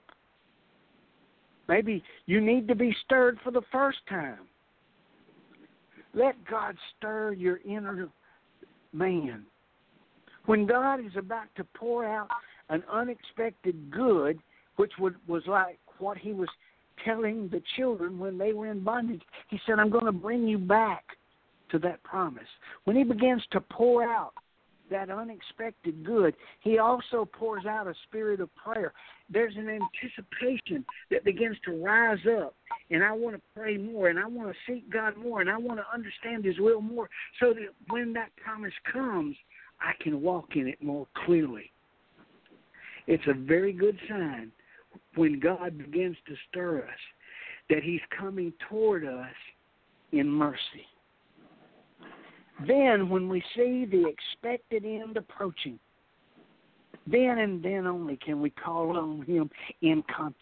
C: Maybe you need to be stirred for the first time. Let God stir your inner man. When God is about to pour out an unexpected good, which was like what He was telling the children when they were in bondage, He said, I'm going to bring you back to that promise. When He begins to pour out that unexpected good, He also pours out a spirit of prayer. There's an anticipation that begins to rise up, and I want to pray more, and I want to seek God more, and I want to understand His will more, so that when that promise comes, I can walk in it more clearly. It's a very good sign when God begins to stir us that He's coming toward us in mercy. Then, when we see the expected end approaching, then and then only can we call on Him in confidence.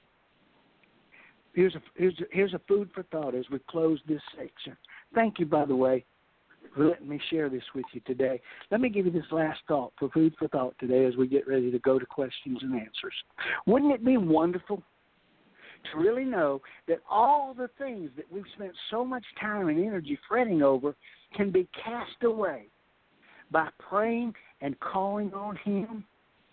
C: Here's a food for thought as we close this section. Thank you, by the way, for letting me share this with you today. Let me give you this last thought for food for thought today as we get ready to go to questions and answers. Wouldn't it be wonderful to really know that all the things that we've spent so much time and energy fretting over can be cast away by praying and calling on Him?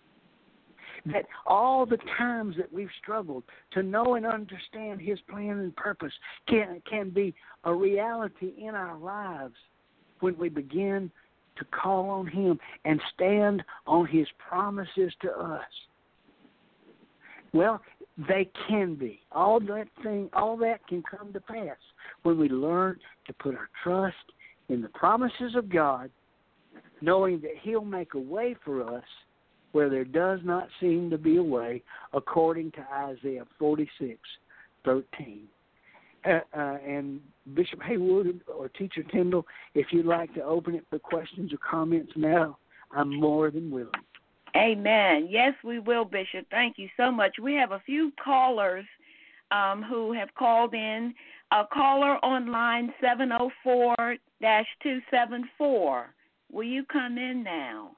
C: That all the times that we've struggled to know and understand His plan and purpose can be a reality in our lives when we begin to call on Him and stand on His promises to us. Well, they can be. All that can come to pass when we learn to put our trust in the promises of God, knowing that He'll make a way for us where there does not seem to be a way, according to Isaiah 46:13. And Bishop Haywood or Teacher Tyndall, if you'd like to open it for questions or comments now, I'm more than willing.
B: Amen. Yes, we will, Bishop. Thank you so much. We have a few callers who have called in. A caller on line 704-274. Will you come in now?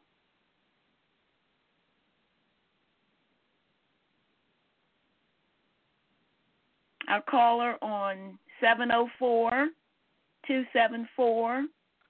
B: Our caller on 704-274.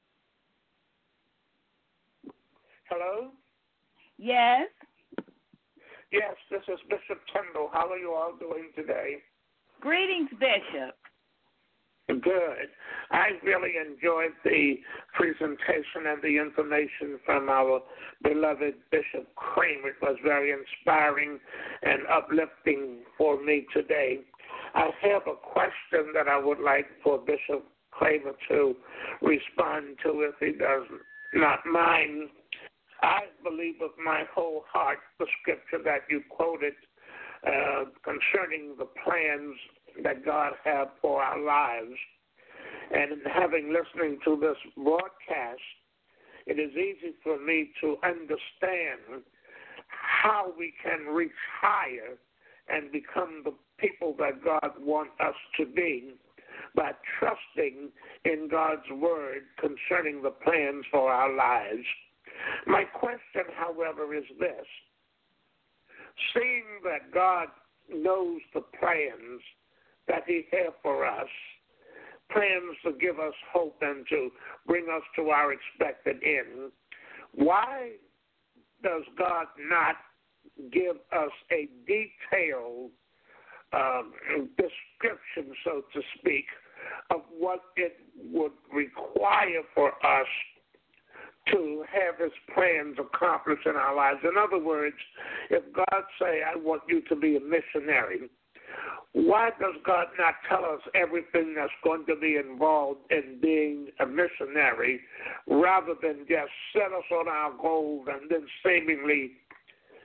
E: Hello?
B: Yes?
E: Yes, this is Bishop Tyndall. How are you all doing today?
B: Greetings, Bishop.
E: Good. I really enjoyed the presentation and the information from our beloved Bishop Kramer. It was very inspiring and uplifting for me today. I have a question that I would like for Bishop Kramer to respond to if he does not mind. I believe with my whole heart the scripture that you quoted concerning the plans that God has for our lives. And in listening to this broadcast, it is easy for me to understand how we can reach higher and become the people that God wants us to be by trusting in God's word concerning the plans for our lives. My question, however, is this. Seeing that God knows the plans that He has for us, plans to give us hope and to bring us to our expected end, why does God not give us a detailed description, so to speak, of what it would require for us to have His plans accomplished in our lives? In other words, if God say, I want you to be a missionary, why does God not tell us everything that's going to be involved in being a missionary rather than just set us on our goals and then seemingly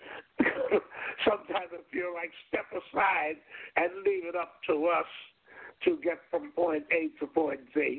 E: sometimes I feel like step aside and leave it up to us to get from point A to point Z?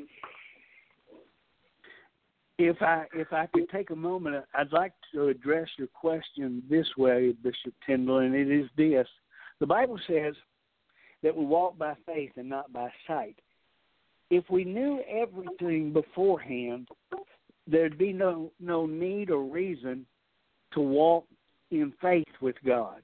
C: If I could take a moment, I'd like to address your question this way, Bishop Tyndall, and it is this. The Bible says that we walk by faith and not by sight. If we knew everything beforehand, there'd be no need or reason to walk in faith with God.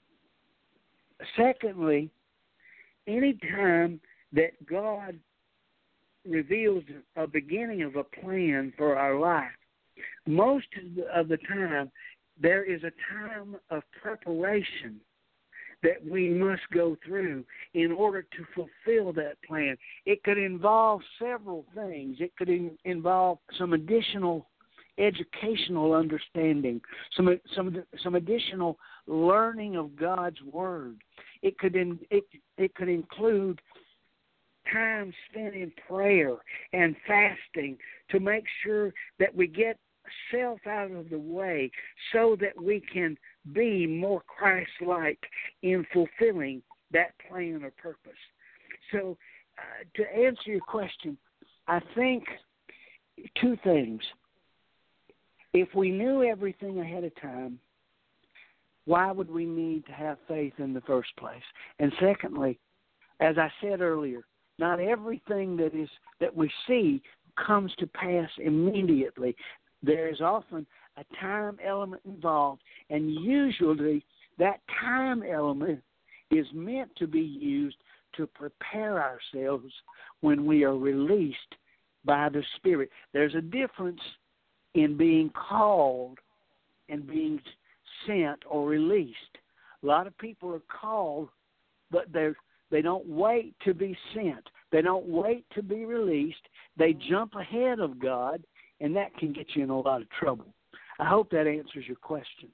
C: Secondly, any time that God reveals a beginning of a plan for our life, most of the time there is a time of preparation that we must go through in order to fulfill that plan. It could involve several things. It could involve some additional educational understanding, some additional learning of God's Word. It could include time spent in prayer and fasting to make sure that we get self out of the way so that we can be more Christ-like in fulfilling that plan or purpose. So to answer your question, I think two things. If we knew everything ahead of time, why would we need to have faith in the first place? And secondly, as I said earlier, not everything that we see comes to pass immediately. There is often a time element involved, and usually that time element is meant to be used to prepare ourselves when we are released by the Spirit. There's a difference in being called and being sent or released. A lot of people are called, but they don't wait to be sent. They don't wait to be released. They jump ahead of God, and that can get you in a lot of trouble. I hope that answers your question.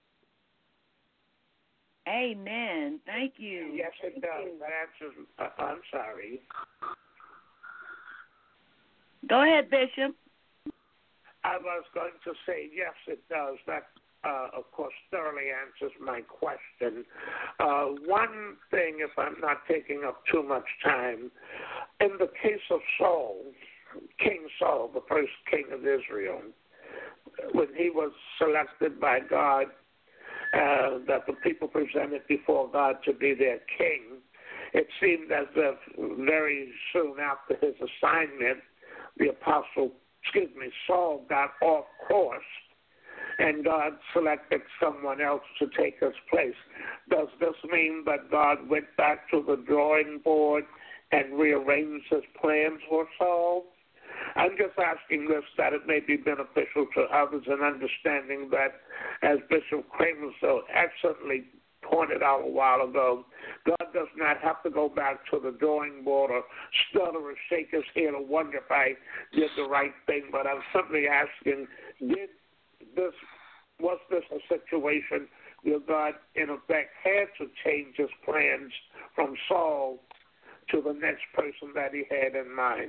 B: Amen. Thank you.
E: Yes, it does. That answers. I'm sorry.
B: Go ahead, Bishop.
E: I was going to say, yes, it does. That, of course, thoroughly answers my question. One thing, if I'm not taking up too much time, in the case of Saul, King Saul, the first king of Israel, when he was selected by God, that the people presented before God to be their king, it seemed as if very soon after his assignment, Saul got off course, and God selected someone else to take his place. Does this mean that God went back to the drawing board and rearranged his plans for Saul? I'm just asking this that it may be beneficial to others in understanding that, as Bishop Kramer so excellently pointed out a while ago, God does not have to go back to the drawing board or stutter or shake his head or wonder if I did the right thing. But I'm simply asking, was this a situation where God, in effect, had to change his plans from Saul to the next person that he had in mind?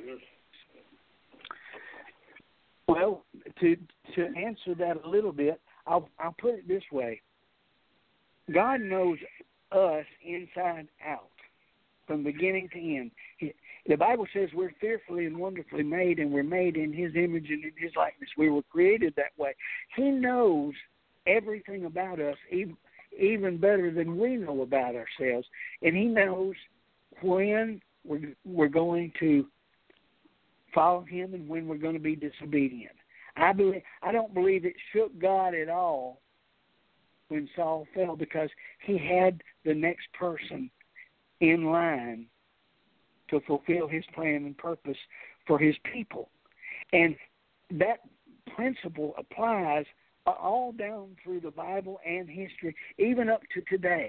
C: Well, to answer that a little bit, I'll put it this way. God knows us inside out, from beginning to end. The Bible says we're fearfully and wonderfully made, and we're made in his image and in his likeness. We were created that way. He knows everything about us, even better than we know about ourselves. And he knows when we're going to follow him and when we're going to be disobedient. I don't believe it shook God at all when Saul fell, because he had the next person in line to fulfill his plan and purpose for his people. And that principle applies all down through the Bible and history, even up to today.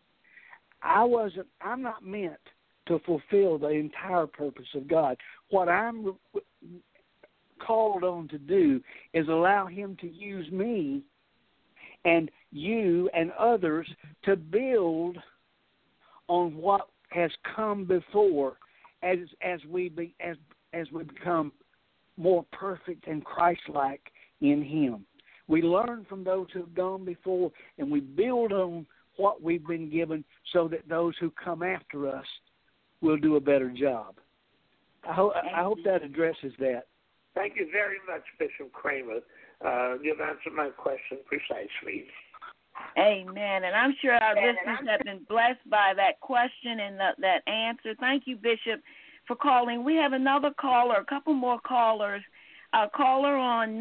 C: I'm not meant to fulfill the entire purpose of God. What I'm called on to do is allow him to use me and you and others to build on what has come before, as we become more perfect and Christ-like in him. We learn from those who have gone before, and we build on what we've been given so that those who come after us we'll do a better job. I hope that addresses that.
E: Thank you very much, Bishop Kramer. You've answered my question precisely.
B: Amen. And I'm sure our listeners have been blessed by that question and that answer. Thank you, Bishop, for calling. We have another caller, a couple more callers. A caller on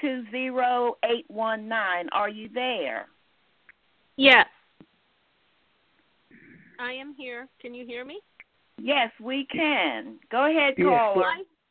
B: 920-819. Are you there?
F: Yes. I am here. Can you hear me?
B: Yes, we can. Go ahead, caller.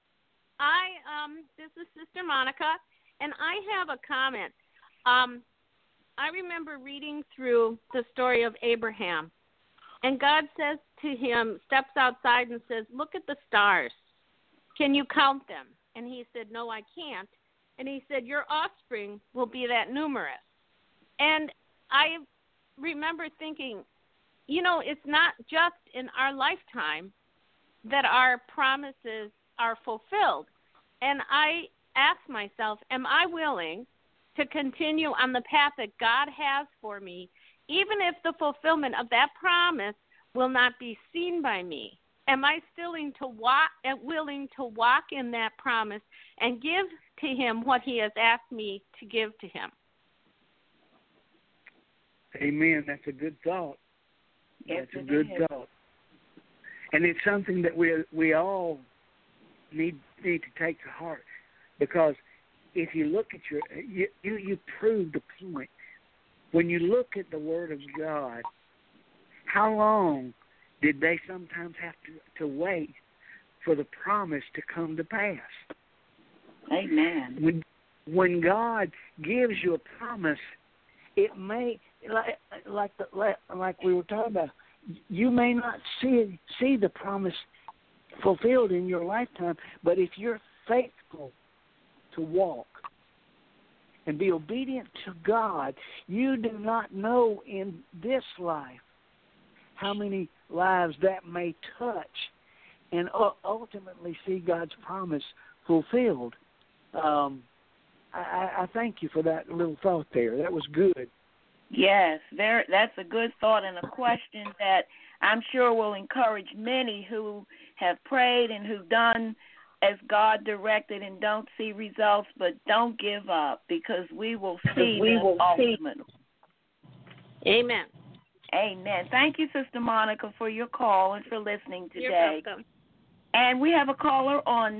F: This is Sister Monica, and I have a comment. I remember reading through the story of Abraham, and God says to him, steps outside and says, look at the stars. Can you count them? And he said, no, I can't. And he said, your offspring will be that numerous. And I remember thinking, it's not just in our lifetime that our promises are fulfilled. And I asked myself, am I willing to continue on the path that God has for me, even if the fulfillment of that promise will not be seen by me? Am I still willing to walk in that promise and give to him what he has asked me to give to him?
C: Amen. That's a good thought.
B: Yes,
C: That's a good thought. And it's something that we all need to take to heart, because if you look at you proved the point. When you look at the Word of God, how long did they sometimes have to wait for the promise to come to pass?
B: Amen.
C: When God gives you a promise, it may, like we were talking about, you may not see the promise fulfilled in your lifetime, but if you're faithful to walk and be obedient to God, you do not know in this life how many lives that may touch and ultimately see God's promise fulfilled. I thank you for that little thought there. That was good.
B: Yes, that's a good thought and a question that I'm sure will encourage many who have prayed and who've done as God directed and don't see results, but don't give up, because we will see the ultimate.
F: Amen.
B: Amen. Thank you, Sister Monica, for your call and for listening today.
F: You're welcome.
B: And we have a caller on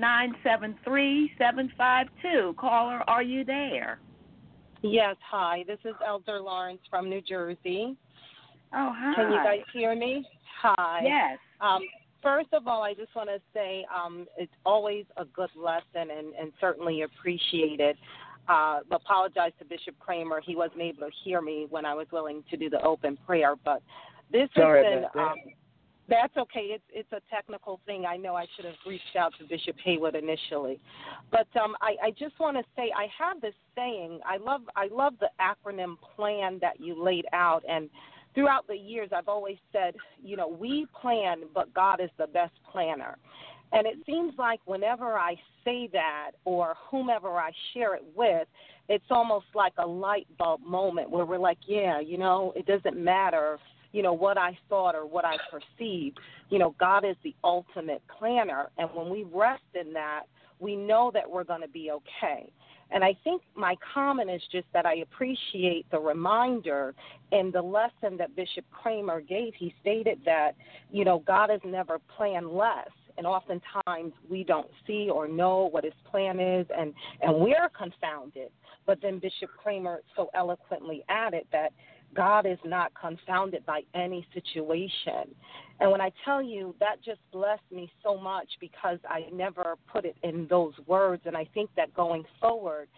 B: 973-752. Caller, are you there?
G: Yes, hi. This is Elder Lawrence from New Jersey.
B: Oh, hi.
G: Can you guys hear me? Hi.
B: Yes.
G: First of all, I just want to say it's always a good lesson and certainly appreciated. Apologize to Bishop Kramer. He wasn't able to hear me when I was willing to do the open prayer. But this
C: Sorry
G: has been
C: about that.
G: That's okay. It's a technical thing. I know I should have reached out to Bishop Haywood initially. But I just want to say I have this saying. I love the acronym plan that you laid out. And throughout the years, I've always said, we plan, but God is the best planner. And it seems like whenever I say that or whomever I share it with, it's almost like a light bulb moment where we're like, yeah, it doesn't matter what I thought or what I perceived. God is the ultimate planner. And when we rest in that, we know that we're going to be okay. And I think my comment is just that I appreciate the reminder and the lesson that Bishop Kramer gave. He stated that, God has never planned less. And oftentimes we don't see or know what his plan is, and we're confounded. But then Bishop Kramer so eloquently added that God is not confounded by any situation. And when I tell you, that just blessed me so much because I never put it in those words. And I think that going forward,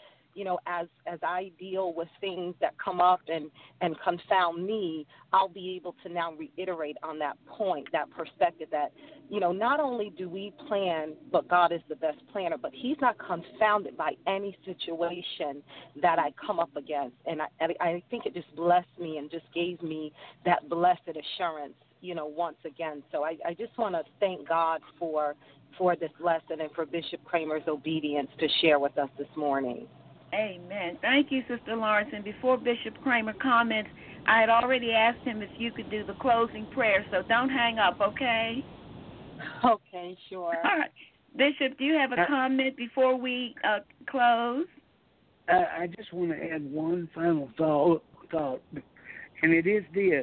G: as I deal with things that come up and confound me, I'll be able to now reiterate on that point, that perspective that, not only do we plan, but God is the best planner, but he's not confounded by any situation that I come up against. And I think it just blessed me and just gave me that blessed assurance, once again. So I just want to thank God for this lesson and for Bishop Kramer's obedience to share with us this morning.
B: Amen. Thank you, Sister Lawrence. And before Bishop Kramer comments, I had already asked him if you could do the closing prayer, so don't hang up, okay?
G: Okay, sure.
B: All right. Bishop, do you have a comment before we close?
C: I just want to add one final thought, and it is this.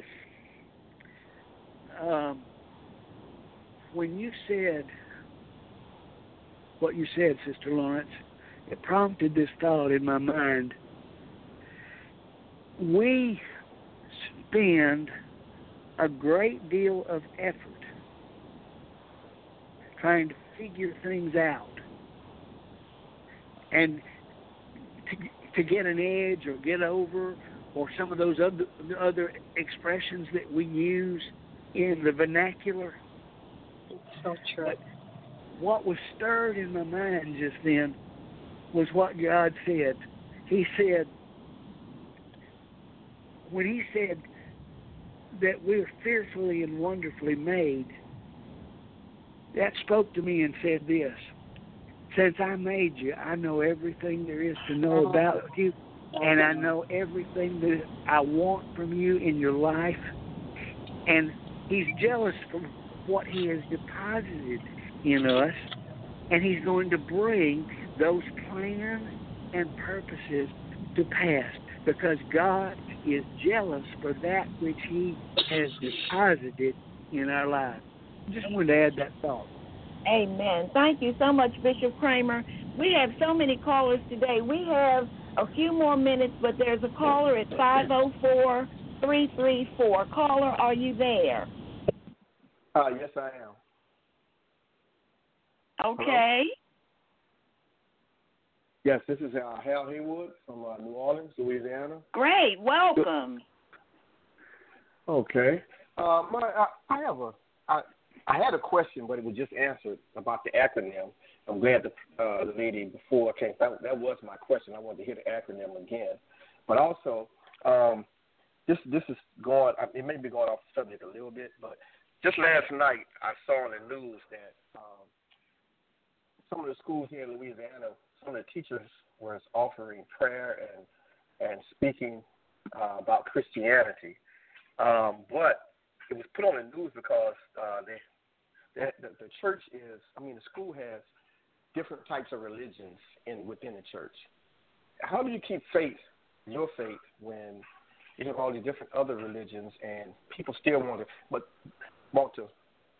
C: When you said what you said, Sister Lawrence, it prompted this thought in my mind. We spend a great deal of effort trying to figure things out and to get an edge or get over, or some of those other expressions that we use in the vernacular.
G: So true.
C: But what was stirred in my mind just then was what God said. He said, when He said that we're fearfully and wonderfully made, that spoke to me and said this: since I made you, I know everything there is to know about you, and I know everything that I want from you in your life. And He's jealous for what He has deposited in us, and He's going to bring those plans and purposes to pass, because God is jealous for that which He has deposited in our lives. Just wanted to add that thought.
B: Amen. Thank you so much, Bishop Kramer. We have so many callers today. We have a few more minutes, but there's a caller at 504-334. Caller, are you there?
H: Yes, I am.
B: Okay.
H: Hello? Yes, this is Hal Haywood from New Orleans, Louisiana.
B: Great. Welcome.
H: Okay. I had a question, but it was just answered about the acronym. I'm glad the lady before came. That was my question. I wanted to hear the acronym again. But also, this is going. It may be going off the subject a little bit, but just last night I saw on the news that some of the schools here in Louisiana, some of the teachers was offering prayer and speaking about Christianity, but it was put on the news because the church the school has different types of religions within the church. How do you keep your faith, when you have all these different other religions and people still want to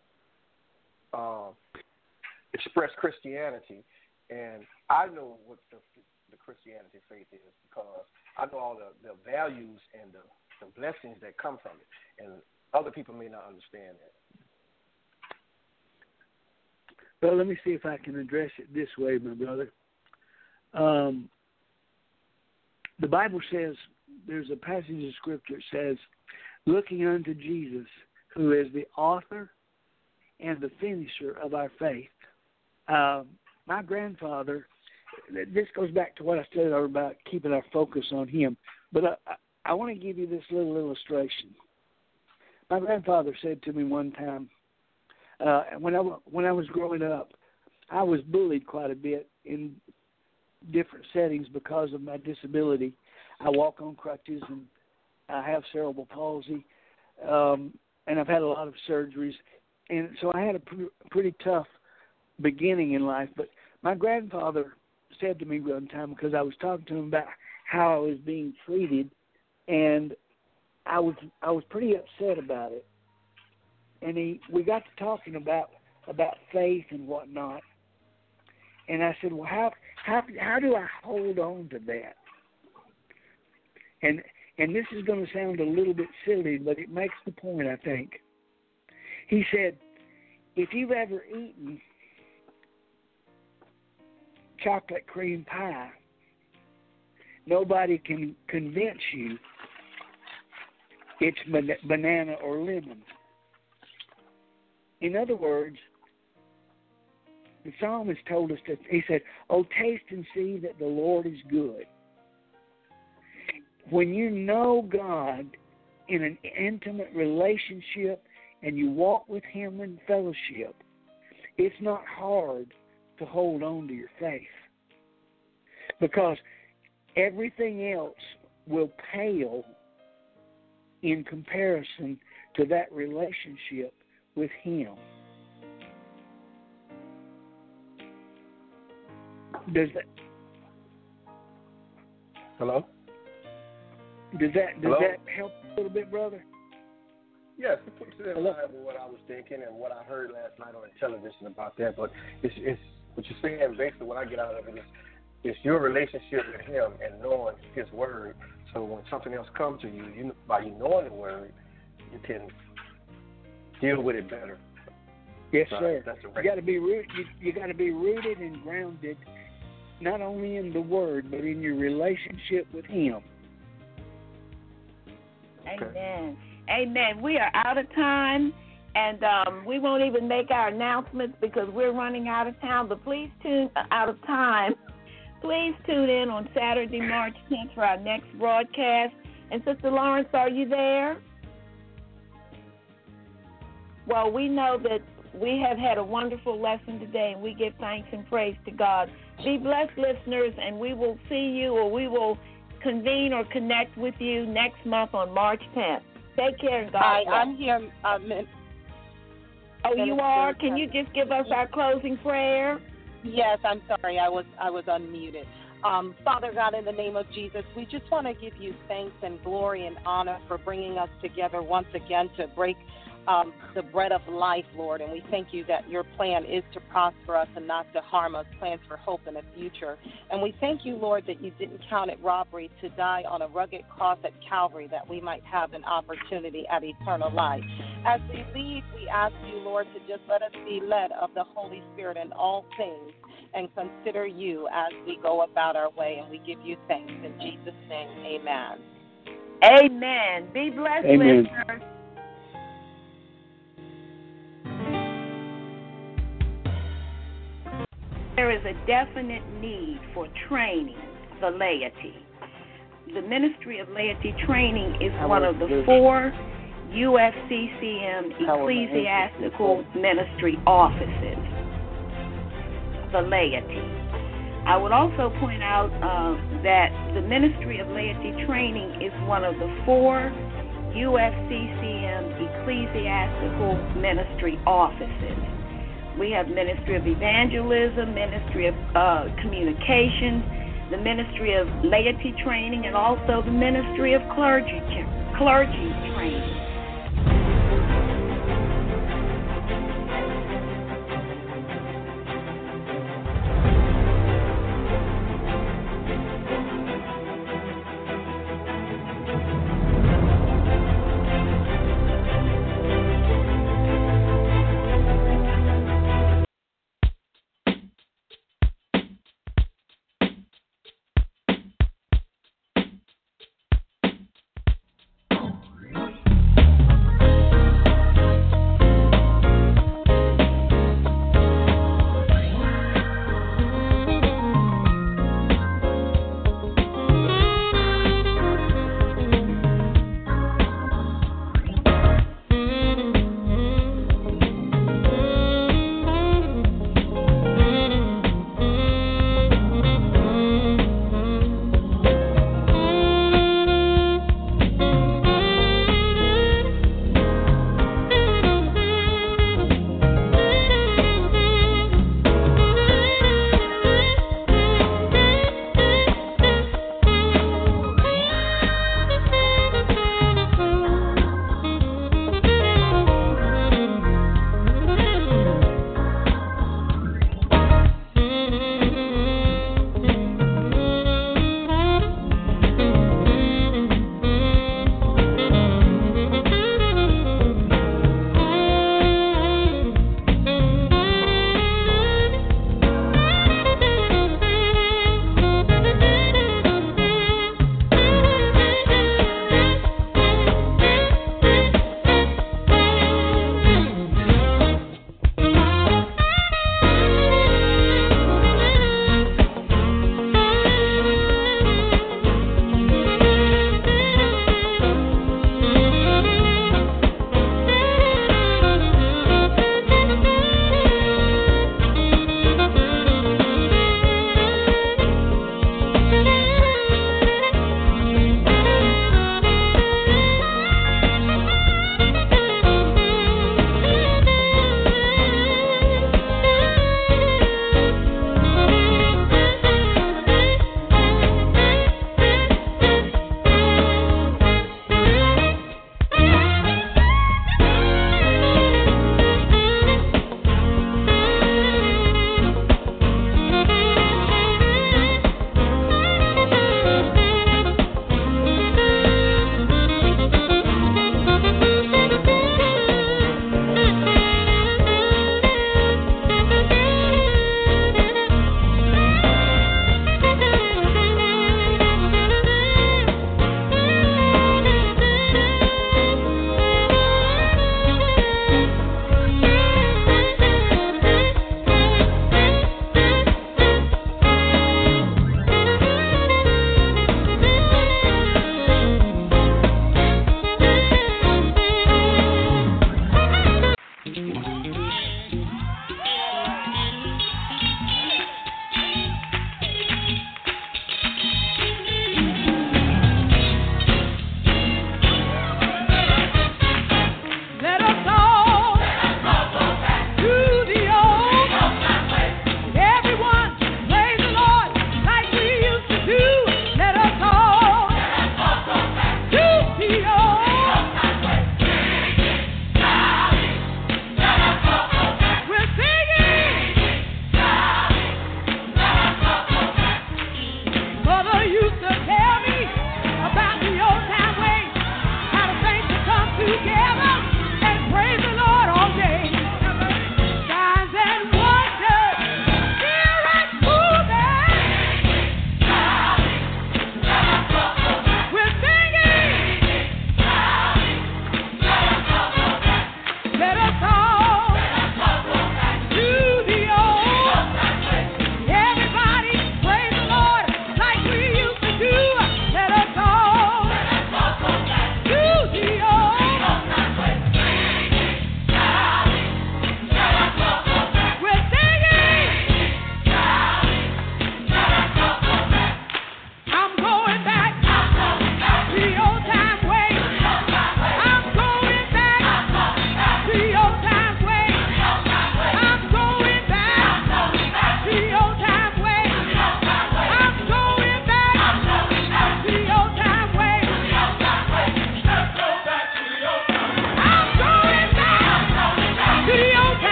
H: express Christianity? And I know what the Christianity faith is, because I know all the values and the blessings that come from it, and other people may not understand that.
C: Well, let me see if I can address it this way, my brother. The Bible says, there's a passage of Scripture that says, looking unto Jesus, who is the author and the finisher of our faith. My grandfather, this goes back to what I said about keeping our focus on Him, but I want to give you this little illustration. My grandfather said to me one time, when I was growing up, I was bullied quite a bit in different settings because of my disability. I walk on crutches and I have cerebral palsy, and I've had a lot of surgeries, and so I had a pretty tough beginning in life. But my grandfather said to me one time, because I was talking to him about how I was being treated, and I was pretty upset about it. And we got to talking about faith and whatnot. And I said, well, how do I hold on to that? And this is going to sound a little bit silly, but it makes the point, I think. He said, if you've ever eaten chocolate cream pie, nobody can convince you it's banana or lemon. In other words, the psalmist told us that, he said, oh, taste and see that the Lord is good. When you know God in an intimate relationship and you walk with Him in fellowship, it's not hard to hold on to your faith, because everything else will pale in comparison to that relationship with Him. Does that
H: Hello?
C: does
H: Hello?
C: that help a little bit, brother?
H: Yes, it puts it in
C: Hello?
H: line with what I was thinking and what I heard last night on the television about that. But it's what you're saying. Basically, what I get out of it is it's your relationship with Him and knowing His Word. So when something else comes to you, by you knowing the Word, you can deal with it better.
C: Yes,
H: So
C: sir.
H: that's the
C: You got to be you got to be rooted and grounded, not only in the Word but in your relationship with Him.
B: Amen. Amen. We are out of time, and we won't even make our announcements because we're running out of time. But please tune in on Saturday, March 10th for our next broadcast. And Sister Lawrence, are you there? Well, we know that we have had a wonderful lesson today, and we give thanks and praise to God. Be blessed, listeners, and we will see you, or we will convene or connect with you next month on March 10th. Take care and God bless.
G: I'm here.
B: You are? Can you just give us our closing prayer?
G: Yes, I'm sorry. I was unmuted. Father God, in the name of Jesus, we just want to give you thanks and glory and honor for bringing us together once again to break the bread of life, Lord. And we thank you that your plan is to prosper us and not to harm us, plans for hope in the future. And we thank you, Lord, that you didn't count it robbery to die on a rugged cross at Calvary, that we might have an opportunity at eternal life. As we leave, we ask you, Lord, to just let us be led of the Holy Spirit in all things and consider you as we go about our way. And we give you thanks. In Jesus' name, amen.
B: Amen. Be blessed,
C: Amen.
B: listeners. There is a definite need for training the laity. The Ministry of Laity Training is one of the 4 UFCCM ecclesiastical ministry offices. The laity. I would also point out that the Ministry of Laity Training is one of the 4 UFCCM ecclesiastical ministry offices. We have Ministry of Evangelism, Ministry of Communications, the Ministry of Laity Training, and also the Ministry of Clergy Training.